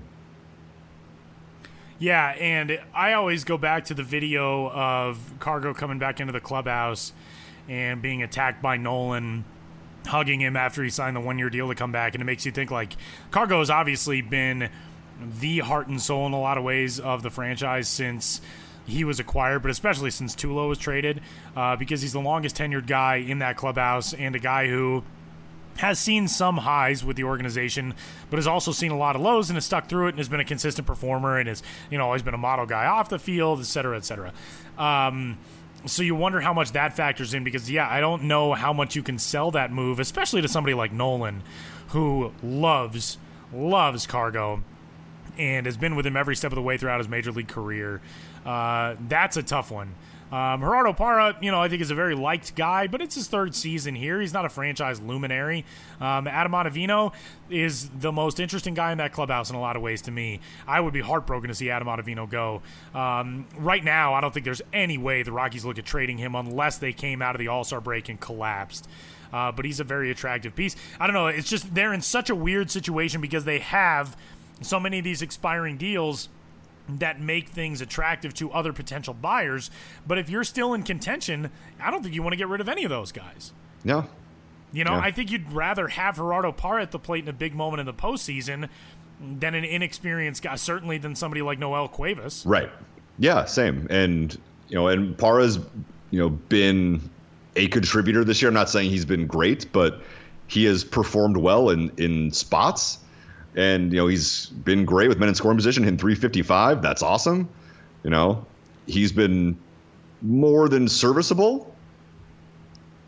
Yeah, and I always go back to the video of Cargo coming back into the clubhouse and being attacked by Nolan, hugging him after he signed the one-year deal to come back, and it makes you think, like, Cargo has obviously been the heart and soul in a lot of ways of the franchise since he was acquired, but especially since Tulo was traded, because he's the longest tenured guy in that clubhouse and a guy who has seen some highs with the organization, but has also seen a lot of lows and has stuck through it and has been a consistent performer and has, always been a model guy off the field, et cetera, et cetera. So you wonder how much that factors in because, I don't know how much you can sell that move, especially to somebody like Nolan, who loves Cargo and has been with him every step of the way throughout his major league career. That's a tough one. Gerardo Parra, I think is a very liked guy, but it's his third season here. He's not a franchise luminary. Adam Ottavino is the most interesting guy in that clubhouse in a lot of ways to me. I would be heartbroken to see Adam Ottavino go. Right now, I don't think there's any way the Rockies look at trading him unless they came out of the All-Star break and collapsed. But he's a very attractive piece. I don't know. It's just they're in such a weird situation because they have so many of these expiring deals that make things attractive to other potential buyers. But if you're still in contention, I don't think you want to get rid of any of those guys.
No.
I think you'd rather have Gerardo Parra at the plate in a big moment in the postseason than an inexperienced guy, certainly than somebody like Noel Cuevas.
Right. Yeah, same. And, and Parra's, been a contributor this year. I'm not saying he's been great, but he has performed well in spots. And, he's been great with men in scoring position, hitting .355. That's awesome. He's been more than serviceable.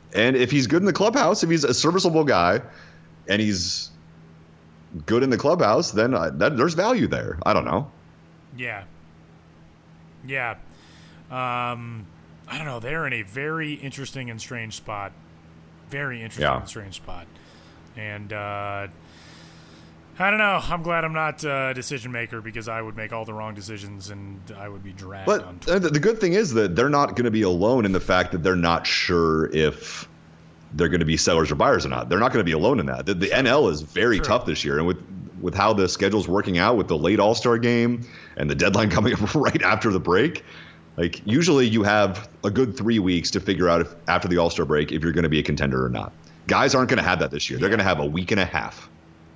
And if he's good in the clubhouse, if he's a serviceable guy and he's good in the clubhouse, then there's value there. I don't know.
Yeah. Yeah. I don't know. They're in a very interesting and strange spot. Very interesting and strange spot. And I don't know. I'm glad I'm not a decision maker because I would make all the wrong decisions and I would be dragged on Twitter.
But the good thing is that they're not going to be alone in the fact that they're not sure if they're going to be sellers or buyers or not. They're not going to be alone in that. The NL is very tough this year. And with how the schedule's working out with the late All-Star game and the deadline coming up right after the break, like usually you have a good 3 weeks to figure out if after the All-Star break if you're going to be a contender or not. Guys aren't going to have that this year. They're going to have a week and a half.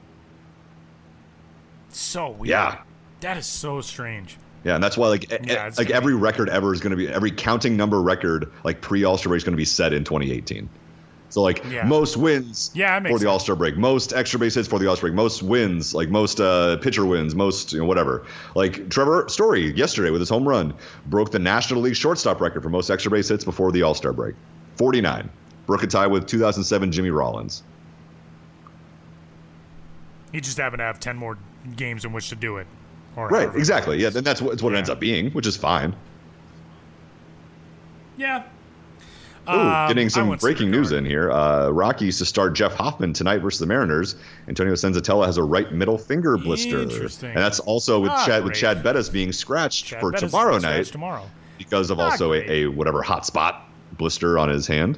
So weird.
Yeah.
That is so strange.
Yeah, and that's why every record ever is going to be, every counting number record like pre-All-Star break is going to be set in 2018. So most wins for the All-Star break, most extra base hits for the All-Star break, most wins, like most pitcher wins, most whatever. Like Trevor Story yesterday with his home run broke the National League shortstop record for most extra base hits before the All-Star break, 49. Broke a tie with 2007 Jimmy Rollins.
He just happened to have 10 more games in which to do it.
Right, exactly. Yeah, then that's what it ends up being, which is fine.
Yeah.
Getting some breaking news in here. Rockies to start Jeff Hoffman tonight versus the Mariners. Antonio Senzatella has a right middle finger blister.
Interesting.
And that's also with Chad Bettis being scratched for tomorrow night because of also a whatever hot spot blister on his hand.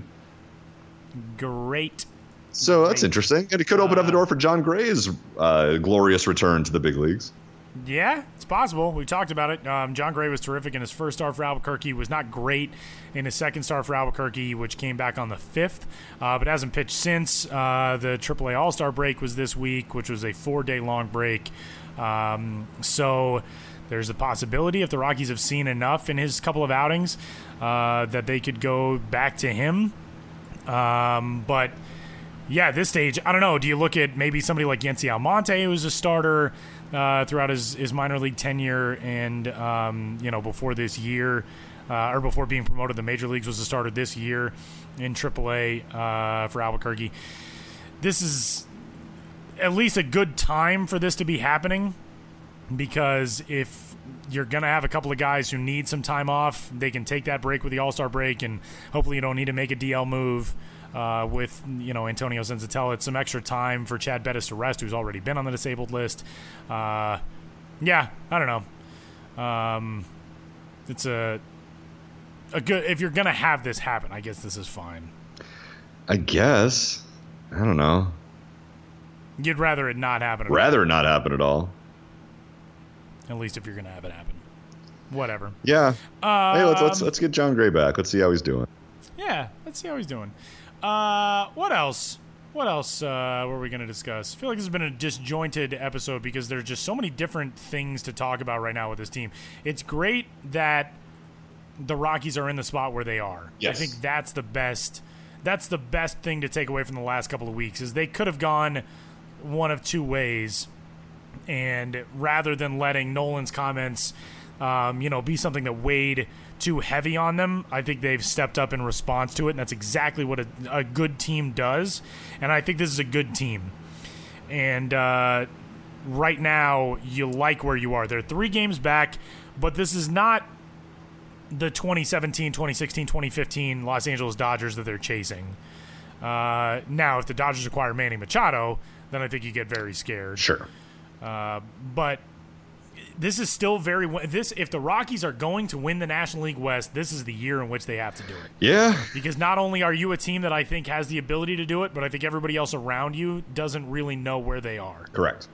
Great.
So that's interesting. And it could open up the door for John Gray's glorious return to the big leagues.
Yeah, it's possible. We talked about it. John Gray was terrific in his first start for Albuquerque. Was not great in his second start for Albuquerque, which came back on the 5th, but hasn't pitched since. The AAA All-Star break was this week, which was a 4-day-long break. So there's a possibility if the Rockies have seen enough in his couple of outings that they could go back to him. But yeah, at this stage, I don't know. Do you look at maybe somebody like Yency Almonte, who was a starter throughout his minor league tenure and, before this year, or before being promoted to the major leagues, was a starter this year in AAA for Albuquerque. This is at least a good time for this to be happening because if you're going to have a couple of guys who need some time off, they can take that break with the All-Star break, and hopefully you don't need to make a DL move. With Antonio Senzatella, it's some extra time for Chad Bettis to rest, who's already been on the disabled list. I don't know. It's a good, if you're gonna have this happen, I guess this is fine.
I guess. I don't know.
You'd rather it not happen.
Not happen at all.
At least if you're gonna have it happen. Whatever.
Yeah. Hey, let's get John Gray back. Let's see how he's doing.
Yeah, let's see how he's doing. What else? What else were we going to discuss? I feel like this has been a disjointed episode because there's just so many different things to talk about right now with this team. It's great that the Rockies are in the spot where they are.
Yes.
I think that's the best thing to take away from the last couple of weeks is they could have gone one of two ways, and rather than letting Nolan's comments be something that weighed too heavy on them, I think they've stepped up in response to it, and that's exactly what a good team does. And I think this is a good team. And right now, you like where you are. They're 3 games back, but this is not the 2017, 2016, 2015 Los Angeles Dodgers that they're chasing. Now, if the Dodgers acquire Manny Machado, then I think you get very scared.
Sure.
But this is still if the Rockies are going to win the National League West, this is the year in which they have to do it.
Yeah.
Because not only are you a team that I think has the ability to do it, but I think everybody else around you doesn't really know where they are.
Correct.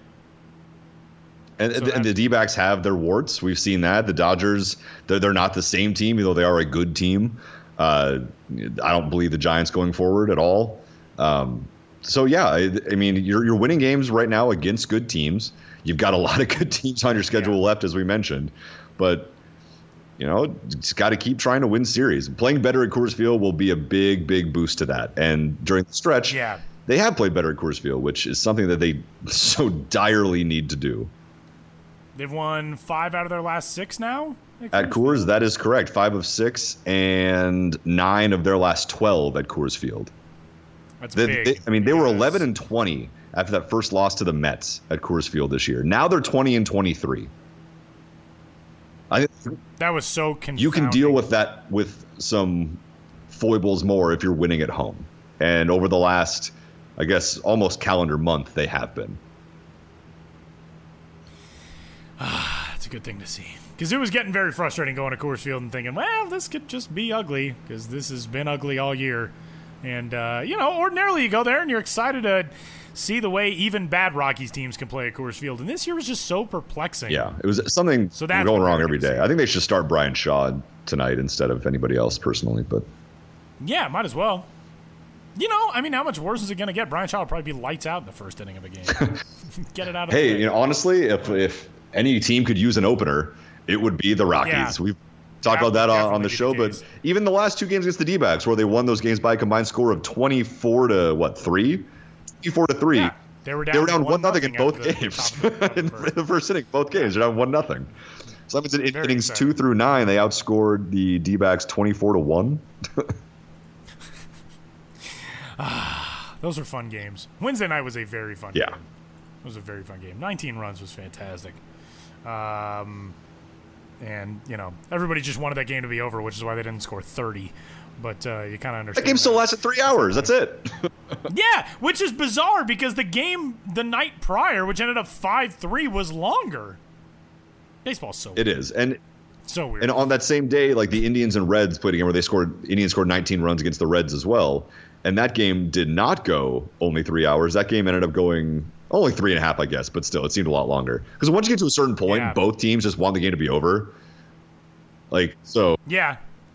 And the D-backs have their warts. We've seen that. The Dodgers, they're not the same team, even though they are a good team. I don't believe the Giants going forward at all. So, yeah, I mean, you're winning games right now against good teams. You've got a lot of good teams on your schedule left, as we mentioned. But, just got to keep trying to win series. Playing better at Coors Field will be a big, big boost to that. And during the stretch, they have played better at Coors Field, which is something that they so direly need to do.
They've won 5 out of their last 6 now?
At Coors, that is correct. 5 of 6 and 9 of their last 12 at Coors Field.
That's big.
They were 11 and 20 after that first loss to the Mets at Coors Field this year. Now they're 20 and 23.
That was so confounding.
You can deal with that with some foibles more if you're winning at home. And over the last, I guess, almost calendar month, they have been.
That's a good thing to see. Because it was getting very frustrating going to Coors Field and thinking, well, this could just be ugly because this has been ugly all year. And, ordinarily you go there and you're excited to see the way even bad Rockies teams can play at Coors Field. And this year was just so perplexing.
Yeah, it was something going wrong every day. I think they should start Brian Shaw tonight instead of anybody else personally. But
yeah, might as well. How much worse is it going to get? Brian Shaw will probably be lights out in the first inning of a game. Get it out of the way.
Honestly, if any team could use an opener, it would be the Rockies.
Yeah.
We've talked about that on the show, but even the last 2 games against the D-backs, where they won those games by a combined score of 24 to 3? 24 to 3. Yeah.
They were down
1-0 in both games. in the first inning, both games, they're down 1-0. So that means in innings 2 through 9, they outscored the D-backs 24 to 1.
Those are fun games. Wednesday night was a very fun game. It was a very fun game. 19 runs was fantastic. And, everybody just wanted that game to be over, which is why they didn't score 30. But you kind of understand.
That game still lasted 3 hours. That's it.
Yeah, which is bizarre because the game the night prior, which ended up 5-3, was longer. Baseball's so weird.
It is. And
so weird.
And on that same day, like the Indians and Reds played a game where Indians scored 19 runs against the Reds as well. And that game did not go only 3 hours. That game ended up going only 3.5, I guess, but still, it seemed a lot longer. Because once you get to a certain point, both teams just want the game to be over.
Yeah.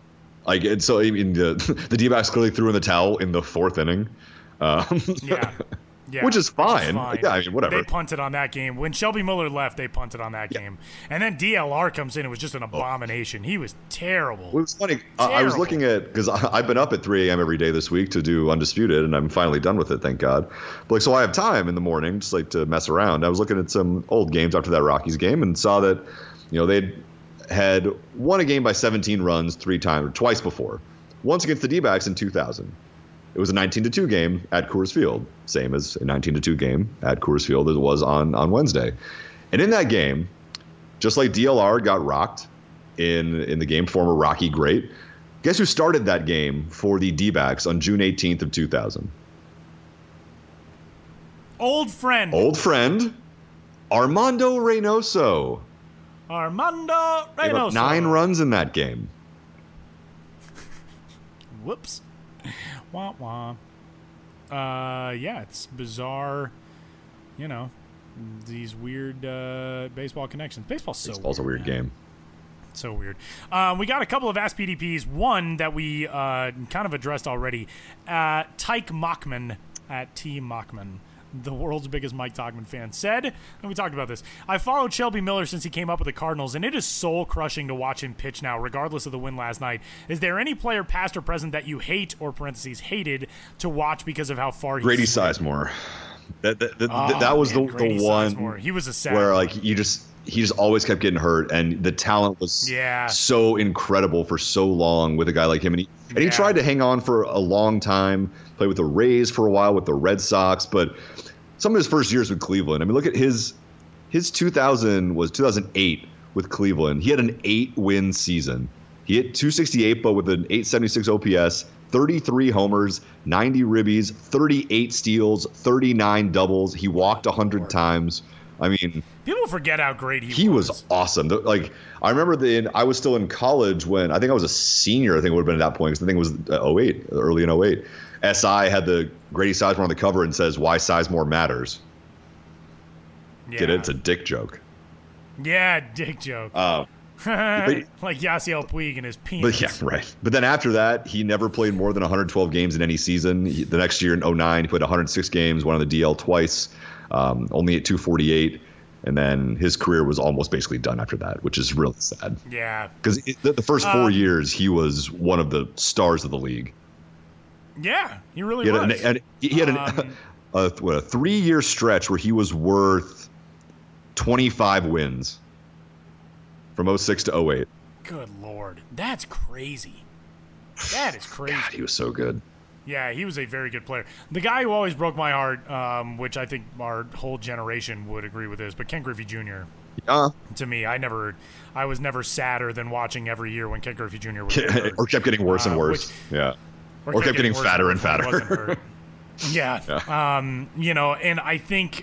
The D-backs clearly threw in the towel in the 4th inning.
Yeah.
Which is fine. Yeah, whatever.
They punted on that game. When Shelby Miller left, they punted on that game. And then DLR comes in. It was just an abomination. He was terrible.
Well, it was funny. I was looking at, because I've been up at 3 a.m. every day this week to do Undisputed, and I'm finally done with it, thank God. But so I have time in the morning just to mess around. I was looking at some old games after that Rockies game and saw that, they'd had won a game by 17 runs twice before. Once against the D-backs in 2000. It was a 19-2 game at Coors Field, same as a 19-2 game at Coors Field as it was on Wednesday. And in that game, just like DLR got rocked in the game, former Rocky great, guess who started that game for the D-backs on June 18th of 2000?
Old friend,
Armando Reynoso.
Armando Reynoso.
Gave up 9 runs in that game.
Whoops. Wah, wah. Yeah, it's bizarre, these weird baseball connections. Baseball's
a weird game.
So weird. We got a couple of Ask PDPs. One that we kind of addressed already. Tyke Mockman at T. Mockman, the world's biggest Mike Togman fan, said, and we talked about this, I followed Shelby Miller since he came up with the Cardinals, and it is soul-crushing to watch him pitch now, regardless of the win last night. Is there any player, past or present, that you hate, or parentheses, hated, to watch because of how far he's
Grady Sizemore. That was the one
Sizemore. He was a sad
where,
one.
he just always kept getting hurt, and the talent was so incredible for so long with a guy like him. And he tried to hang on for a long time, play with the Rays for a while, with the Red Sox, but some of his first years with Cleveland, look at his 2008 with Cleveland. He had an 8-win season. He hit .268, but with an .876 OPS, 33 homers, 90 ribbies, 38 steals, 39 doubles. He walked 100 times.
People forget how great he was.
He was awesome. I remember I was still in college when I think I was a senior. I think it would have been at that point because the thing was 08, early in 08. SI had the Grady Sizemore on the cover and says, "Why Sizemore matters."
Yeah.
Get it? It's a dick joke.
Yeah, dick joke. Like Yasiel Puig and his penis.
But yeah, right. But then after that, he never played more than 112 games in any season. The next year in 09, he played 106 games, won on the DL twice, only at .248. And then his career was almost basically done after that, which is really sad.
Yeah.
Because the first 4 years, he was one of the stars of the league.
Yeah, he really was.
He had a 3-year stretch where he was worth 25 wins. from 06 to 08.
Good Lord. That's crazy. That is crazy.
God, he was so good.
Yeah, he was a very good player. The guy who always broke my heart, which I think our whole generation would agree with this, but Ken Griffey Jr. To me, I was never sadder than watching every year when Ken Griffey Jr. was hurt.
Or kept getting worse and worse. Or kept getting fatter and fatter.
Yeah. You know, and I think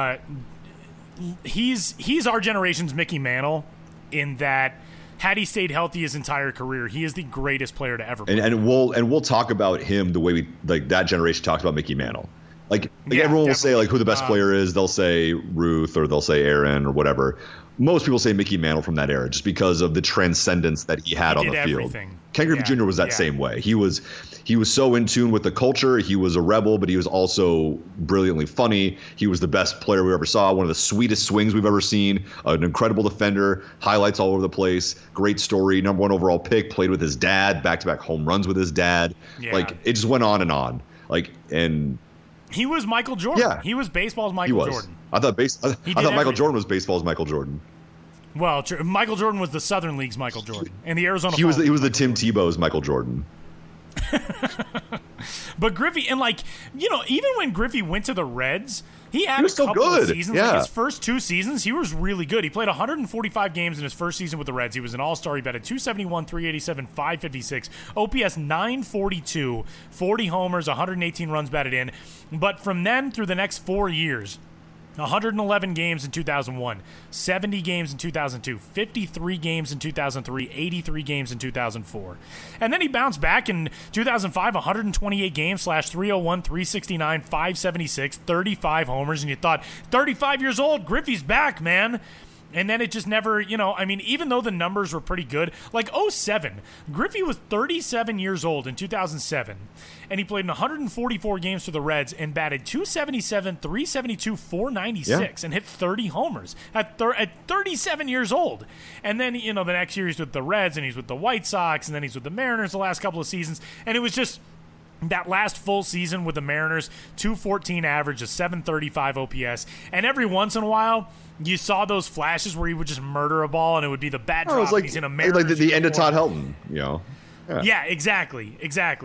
he's our generation's Mickey Mantle in that had he stayed healthy his entire career, he is the greatest player to ever play.
And we'll talk about him the way we like that generation talks about Mickey Mantle. Like everyone will say like who the best player is. They'll say Ruth or they'll say Aaron or whatever. Most people say Mickey Mantle from that era just because of the transcendence that he had on the field.
Everything.
Ken Griffey Jr. was that same way. He was so in tune with the culture. He was a rebel, but he was also brilliantly funny. He was the best player we ever saw, one of the sweetest swings we've ever seen, an incredible defender, highlights all over the place, great story, number 1 overall pick, played with his dad, back-to-back home runs with his dad. Yeah. Like, it just went on and on. Like, and
he was Michael Jordan. Yeah. He was baseball's Michael Jordan.
I thought Michael Jordan was baseball's Michael Jordan.
Well, Michael Jordan was the Southern League's Michael Jordan, and the Arizona.
He was the Tim Tebow's Michael Jordan.
But Griffey, and like even when Griffey went to the Reds, he had a couple of seasons.
Yeah.
Like his first 2 seasons, he was really good. He played 145 games in his first season with the Reds. He was an All-Star. He batted .271, .387, .556, OPS .942, 40 homers, 118 runs batted in. But from then through the next 4 years, 111 games in 2001, 70 games in 2002, 53 games in 2003, 83 games in 2004. And then he bounced back in 2005, 128 games, /301, 369, 576, 35 homers. And you thought, 35 years old, Griffey's back, man. And then it just never, even though the numbers were pretty good, like 07, Griffey was 37 years old in 2007, and he played in 144 games for the Reds and batted .277, .372, .496, and hit 30 homers at 37 years old. And then, the next year he's with the Reds, and he's with the White Sox, and then he's with the Mariners the last couple of seasons, and it was just that last full season with the Mariners, .214 average, a .735 OPS, and every once in a while, you saw those flashes where he would just murder a ball, and it would be the bat drop.
Like,
he's in a Mariners
like the end of Todd Helton,
Yeah, exactly.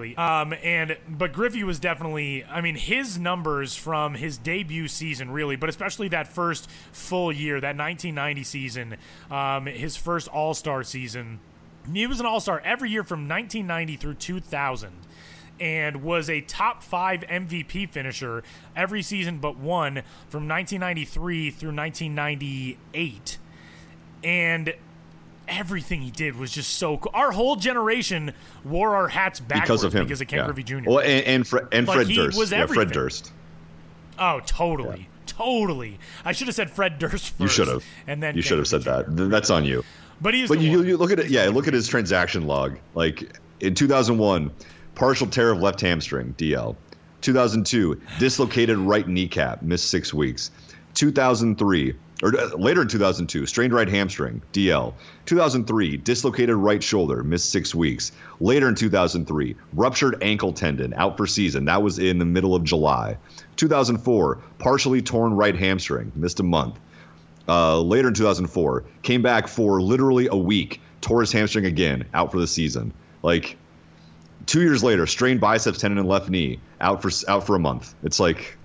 But Griffey was definitely, his numbers from his debut season, really, but especially that first full year, that 1990 season, his first All-Star season. He was an All-Star every year from 1990 through 2000. And was a top 5 MVP finisher every season but one from 1993 through 1998. And everything he did was just so cool. Our whole generation wore our hats backwards
because of him.
Because of Ken Griffey Jr.
Well, and Fred Durst.
Was
Fred Durst.
Oh, totally. Yeah. Totally. I should have said Fred Durst first.
You should have.
And then
you should have said that. That's on you.
But you
look at it. Yeah, look at his transaction log. Like in 2001, partial tear of left hamstring, DL. 2002, dislocated right kneecap, missed 6 weeks. 2003, or later in 2002, strained right hamstring, DL. 2003, dislocated right shoulder, missed 6 weeks. Later in 2003, ruptured ankle tendon, out for season. That was in the middle of July. 2004, partially torn right hamstring, missed a month. Later in 2004, came back for literally a week, tore his hamstring again, out for the season. Like 2 years later, strained biceps tendon in left knee, out for a month. It's like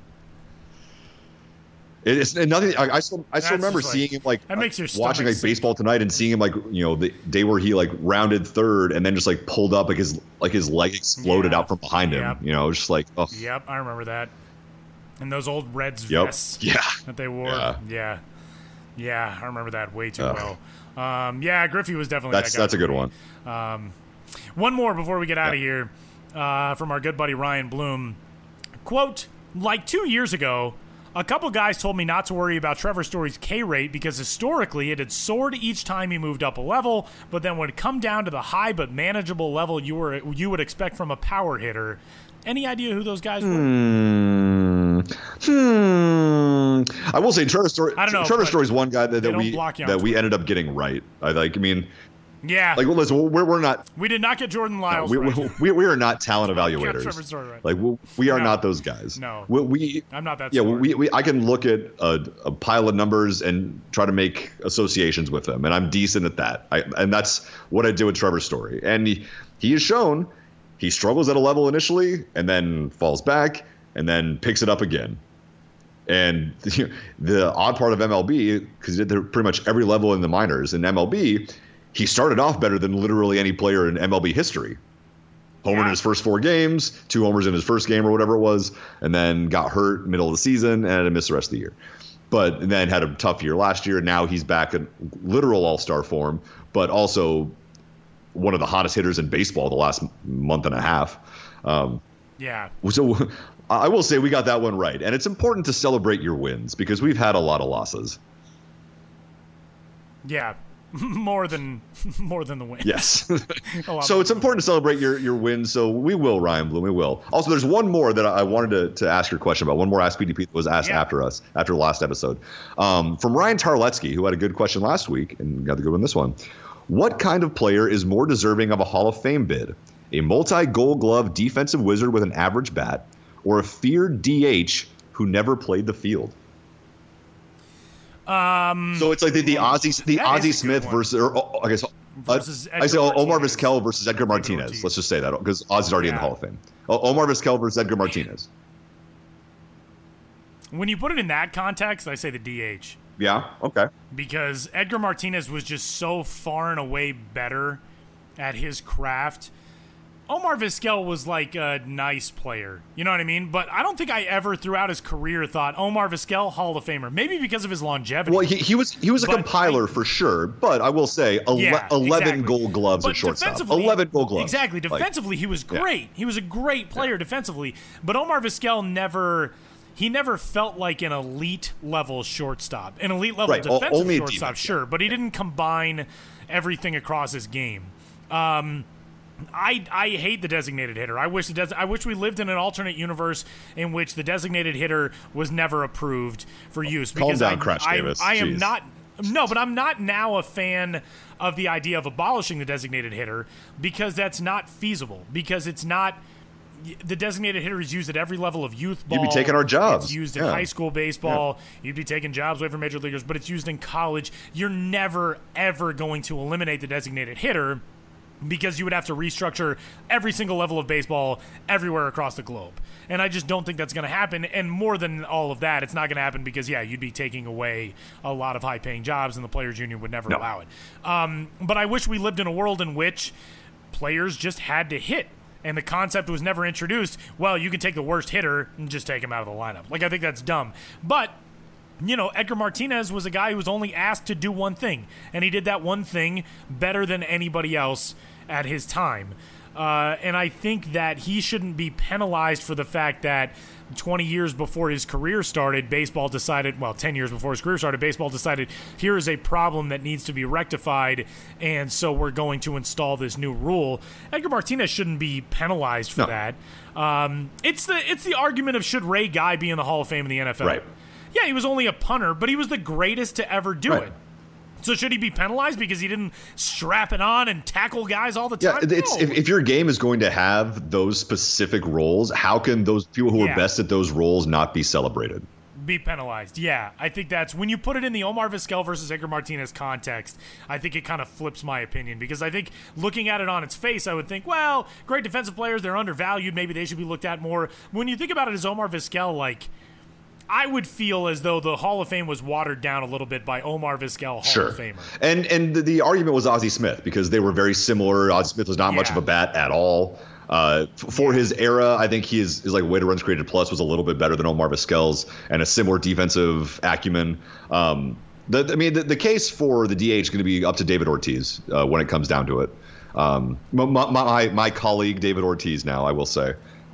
it's nothing. I still remember seeing him watching Baseball Tonight and seeing him the day where he rounded third and then just pulled up his leg exploded out from behind him. Just oh.
Yep, I remember that. And those old Reds vests that they wore. Yeah, I remember that way too well. Griffey was definitely that guy.
That's a good one.
One more before we get out of here from our good buddy Ryan Bloom. Quote, 2 years ago, a couple guys told me not to worry about Trevor Story's K rate because historically it had soared each time he moved up a level, but then would come down to the high but manageable level you would expect from a power hitter. Any idea who those guys were?
I will say Trevor Story.
I don't know.
Trevor Story's one guy that we ended up getting right.
Yeah.
Like, listen, we're not.
We did not get Jordan Lyles.
We are not talent evaluators.
Trevor Story right.
Like we are not those guys.
No.
I'm
not that.
Yeah.
Smart.
I can look at a pile of numbers and try to make associations with them, and I'm decent at that. And that's what I do with Trevor Story. And he has shown he struggles at a level initially, and then falls back, and then picks it up again. And the odd part of MLB, because he did pretty much every level in the minors in MLB, he started off better than literally any player in MLB history. Homer in his first 4 games, 2 homers in his first game or whatever it was, and then got hurt middle of the season and had to miss the rest of the year. But then had a tough year last year. Now he's back in literal all-star form, but also one of the hottest hitters in baseball the last month and a half. So I will say we got that one right. And it's important to celebrate your wins because we've had a lot of losses.
Yeah. More than the wins.
Yes. So it's important to celebrate your wins. So we will, Ryan Bloom. We will. Also, there's one more that I wanted to ask your question about. One more Ask BDP that was asked after the last episode. From Ryan Tarletsky, who had a good question last week and got the good one this one. What kind of player is more deserving of a Hall of Fame bid? A multi-Gold Glove defensive wizard with an average bat, or a feared DH who never played the field? So it's like the Ozzie Smith versus, or I guess I say Omar Vizquel versus Edgar Martinez. Let's just say that because Ozzie's already in the Hall of Fame. Omar Vizquel versus Edgar Martinez.
When you put it in that context, I say the DH.
Yeah. Okay.
Because Edgar Martinez was just so far and away better at his craft. Omar Vizquel was like a nice player, you know what I mean? But I don't think I ever throughout his career thought Omar Vizquel, Hall of Famer. Maybe because of his longevity.
Well, he was a compiler for sure, but I will say 11 Gold Gloves at shortstop. 11 Gold Gloves.
Exactly. Defensively, he was great. He was a great player defensively. But Omar Vizquel never felt like an elite level shortstop. An elite level defensive shortstop, sure, but he didn't combine everything across his game. I hate the designated hitter. I wish we lived in an alternate universe in which the designated hitter was never approved for use.
Calm down, Crash Davis.
I am not. No, but I'm not now a fan of the idea of abolishing the designated hitter because that's not feasible. Because it's not. The designated hitter is used at every level of youth ball.
You'd be taking our jobs.
It's used in high school baseball. You'd be taking jobs away from major leaguers, but it's used in college. You're never, ever going to eliminate the designated hitter because you would have to restructure every single level of baseball everywhere across the globe. And I just don't think that's going to happen. And more than all of that, it's not going to happen because, you'd be taking away a lot of high-paying jobs, and the Players Union would never allow it. But I wish we lived in a world in which players just had to hit. And the concept was never introduced, well, you can take the worst hitter and just take him out of the lineup. Like, I think that's dumb. But, Edgar Martinez was a guy who was only asked to do one thing. And he did that one thing better than anybody else at his time. And I think that he shouldn't be penalized for the fact that 20 years before his career started, 10 years before his career started, baseball decided here is a problem that needs to be rectified, and so we're going to install this new rule. Edgar Martinez shouldn't be penalized for that. It's the argument of should Ray Guy be in the Hall of Fame in the NFL?
Right.
Yeah, he was only a punter, but he was the greatest to ever do it. So should he be penalized because he didn't strap it on and tackle guys all the time?
Yeah, if your game is going to have those specific roles, how can those people who are best at those roles not be celebrated?
Be penalized. Yeah, I think that's when you put it in the Omar Vizquel versus Edgar Martinez context, I think it kind of flips my opinion because I think looking at it on its face, I would think, well, great defensive players, they're undervalued. Maybe they should be looked at more. When you think about it as Omar Vizquel, I would feel as though the Hall of Fame was watered down a little bit by Omar Vizquel, Hall of Famer.
And the argument was Ozzie Smith because they were very similar. Ozzie Smith was not much of a bat at all. For his era, I think his weighted runs created plus was a little bit better than Omar Vizquel's and a similar defensive acumen. The case for the DH is going to be up to David Ortiz when it comes down to it. My colleague David Ortiz now, I will say.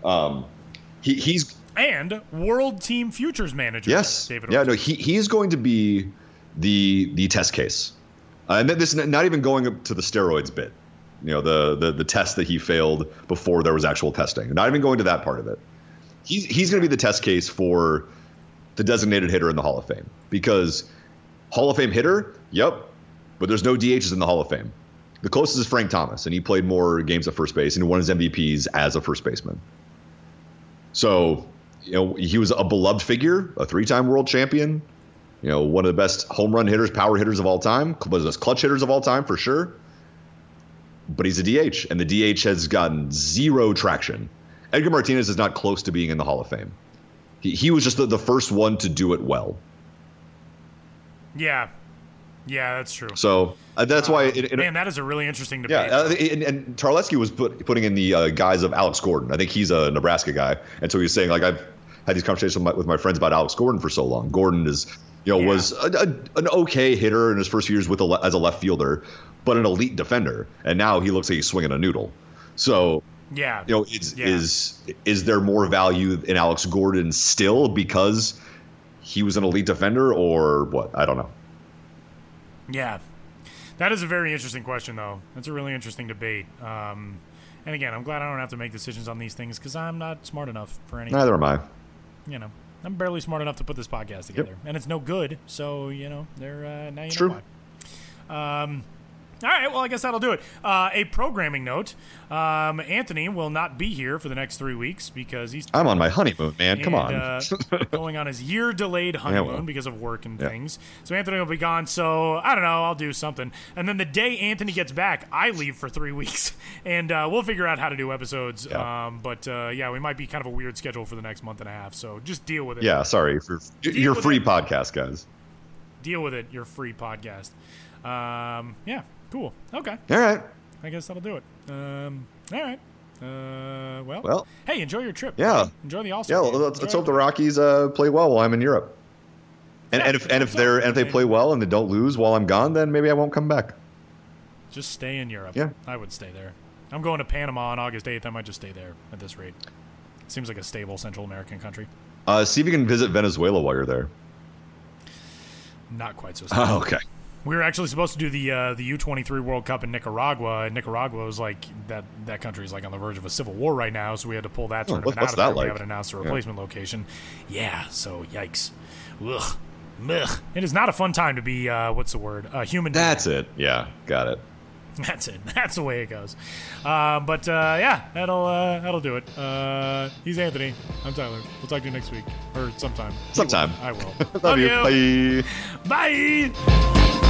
He's
and World Team Futures Manager.
Yes.
David Ortiz.
He's going to be the test case. And this is not even going up to the steroids bit. The test that he failed before there was actual testing. Not even going to that part of it. He's going to be the test case for the designated hitter in the Hall of Fame. Because Hall of Fame hitter, but there's no DHs in the Hall of Fame. The closest is Frank Thomas, and he played more games at first base and won his MVPs as a first baseman. So, he was a beloved figure, a 3-time world champion, one of the best home run hitters, power hitters of all time, one of the best clutch hitters of all time for sure. But he's a DH, and the DH has gotten zero traction. Edgar Martinez is not close to being in the Hall of Fame. He was just the first one to do it well.
Yeah. Yeah, that's true.
So that's why.
Man, that is a really interesting debate.
Yeah, and Tarleski was putting in the guise of Alex Gordon. I think he's a Nebraska guy, and so he was saying, like, I've had these conversations with my friends about Alex Gordon for so long. Gordon is, was an okay hitter in his first few years as a left fielder, but an elite defender, and now he looks like he's swinging a noodle. So is there more value in Alex Gordon still because he was an elite defender, or what? I don't know.
Yeah, that is a very interesting question, though. That's a really interesting debate. And again, I'm glad I don't have to make decisions on these things because I'm not smart enough for anything.
Neither am I.
I'm barely smart enough to put this podcast together, and it's no good. So now you know
true.
why. All right, well, I guess that'll do it. A programming note: Anthony will not be here for the next 3 weeks because I'm
on my honeymoon, man. Come on.
Going on his year-delayed honeymoon because of work and things. So Anthony will be gone. So I don't know. I'll do something. And then the day Anthony gets back, I leave for 3 weeks, and we'll figure out how to do episodes.
Yeah.
But we might be kind of a weird schedule for the next month and a half. So just deal with it.
Yeah, sorry for your free podcast, guys.
Deal with it. Your free podcast. Yeah. Cool. Okay.
All right.
I guess that'll do it. All right.
Well.
Hey, enjoy your trip.
Yeah.
Buddy. Enjoy the All-Star.
Yeah. Let's hope the Rockies play well while I'm in Europe. And if they play well and they don't lose while I'm gone, then maybe I won't come back.
Just stay in Europe.
Yeah.
I would stay there. I'm going to Panama on August 8th. I might just stay there at this rate. Seems like a stable Central American country.
See if you can visit Venezuela while you're there.
Not quite so stable.
Oh, okay.
We were actually supposed to do the U23 World Cup in Nicaragua, and Nicaragua is like that country is like on the verge of a civil war right now, so we had to pull that tournament out of there. We haven't announced a replacement location. Yeah, so yikes. Ugh. Ugh. It is not a fun time to be what's the word? Human.
That's it. Yeah, got it.
That's it. That's the way it goes. But that'll do it. He's Anthony. I'm Tyler. We'll talk to you next week or sometime.
Sometime.
I will.
Love you.
Bye. Bye.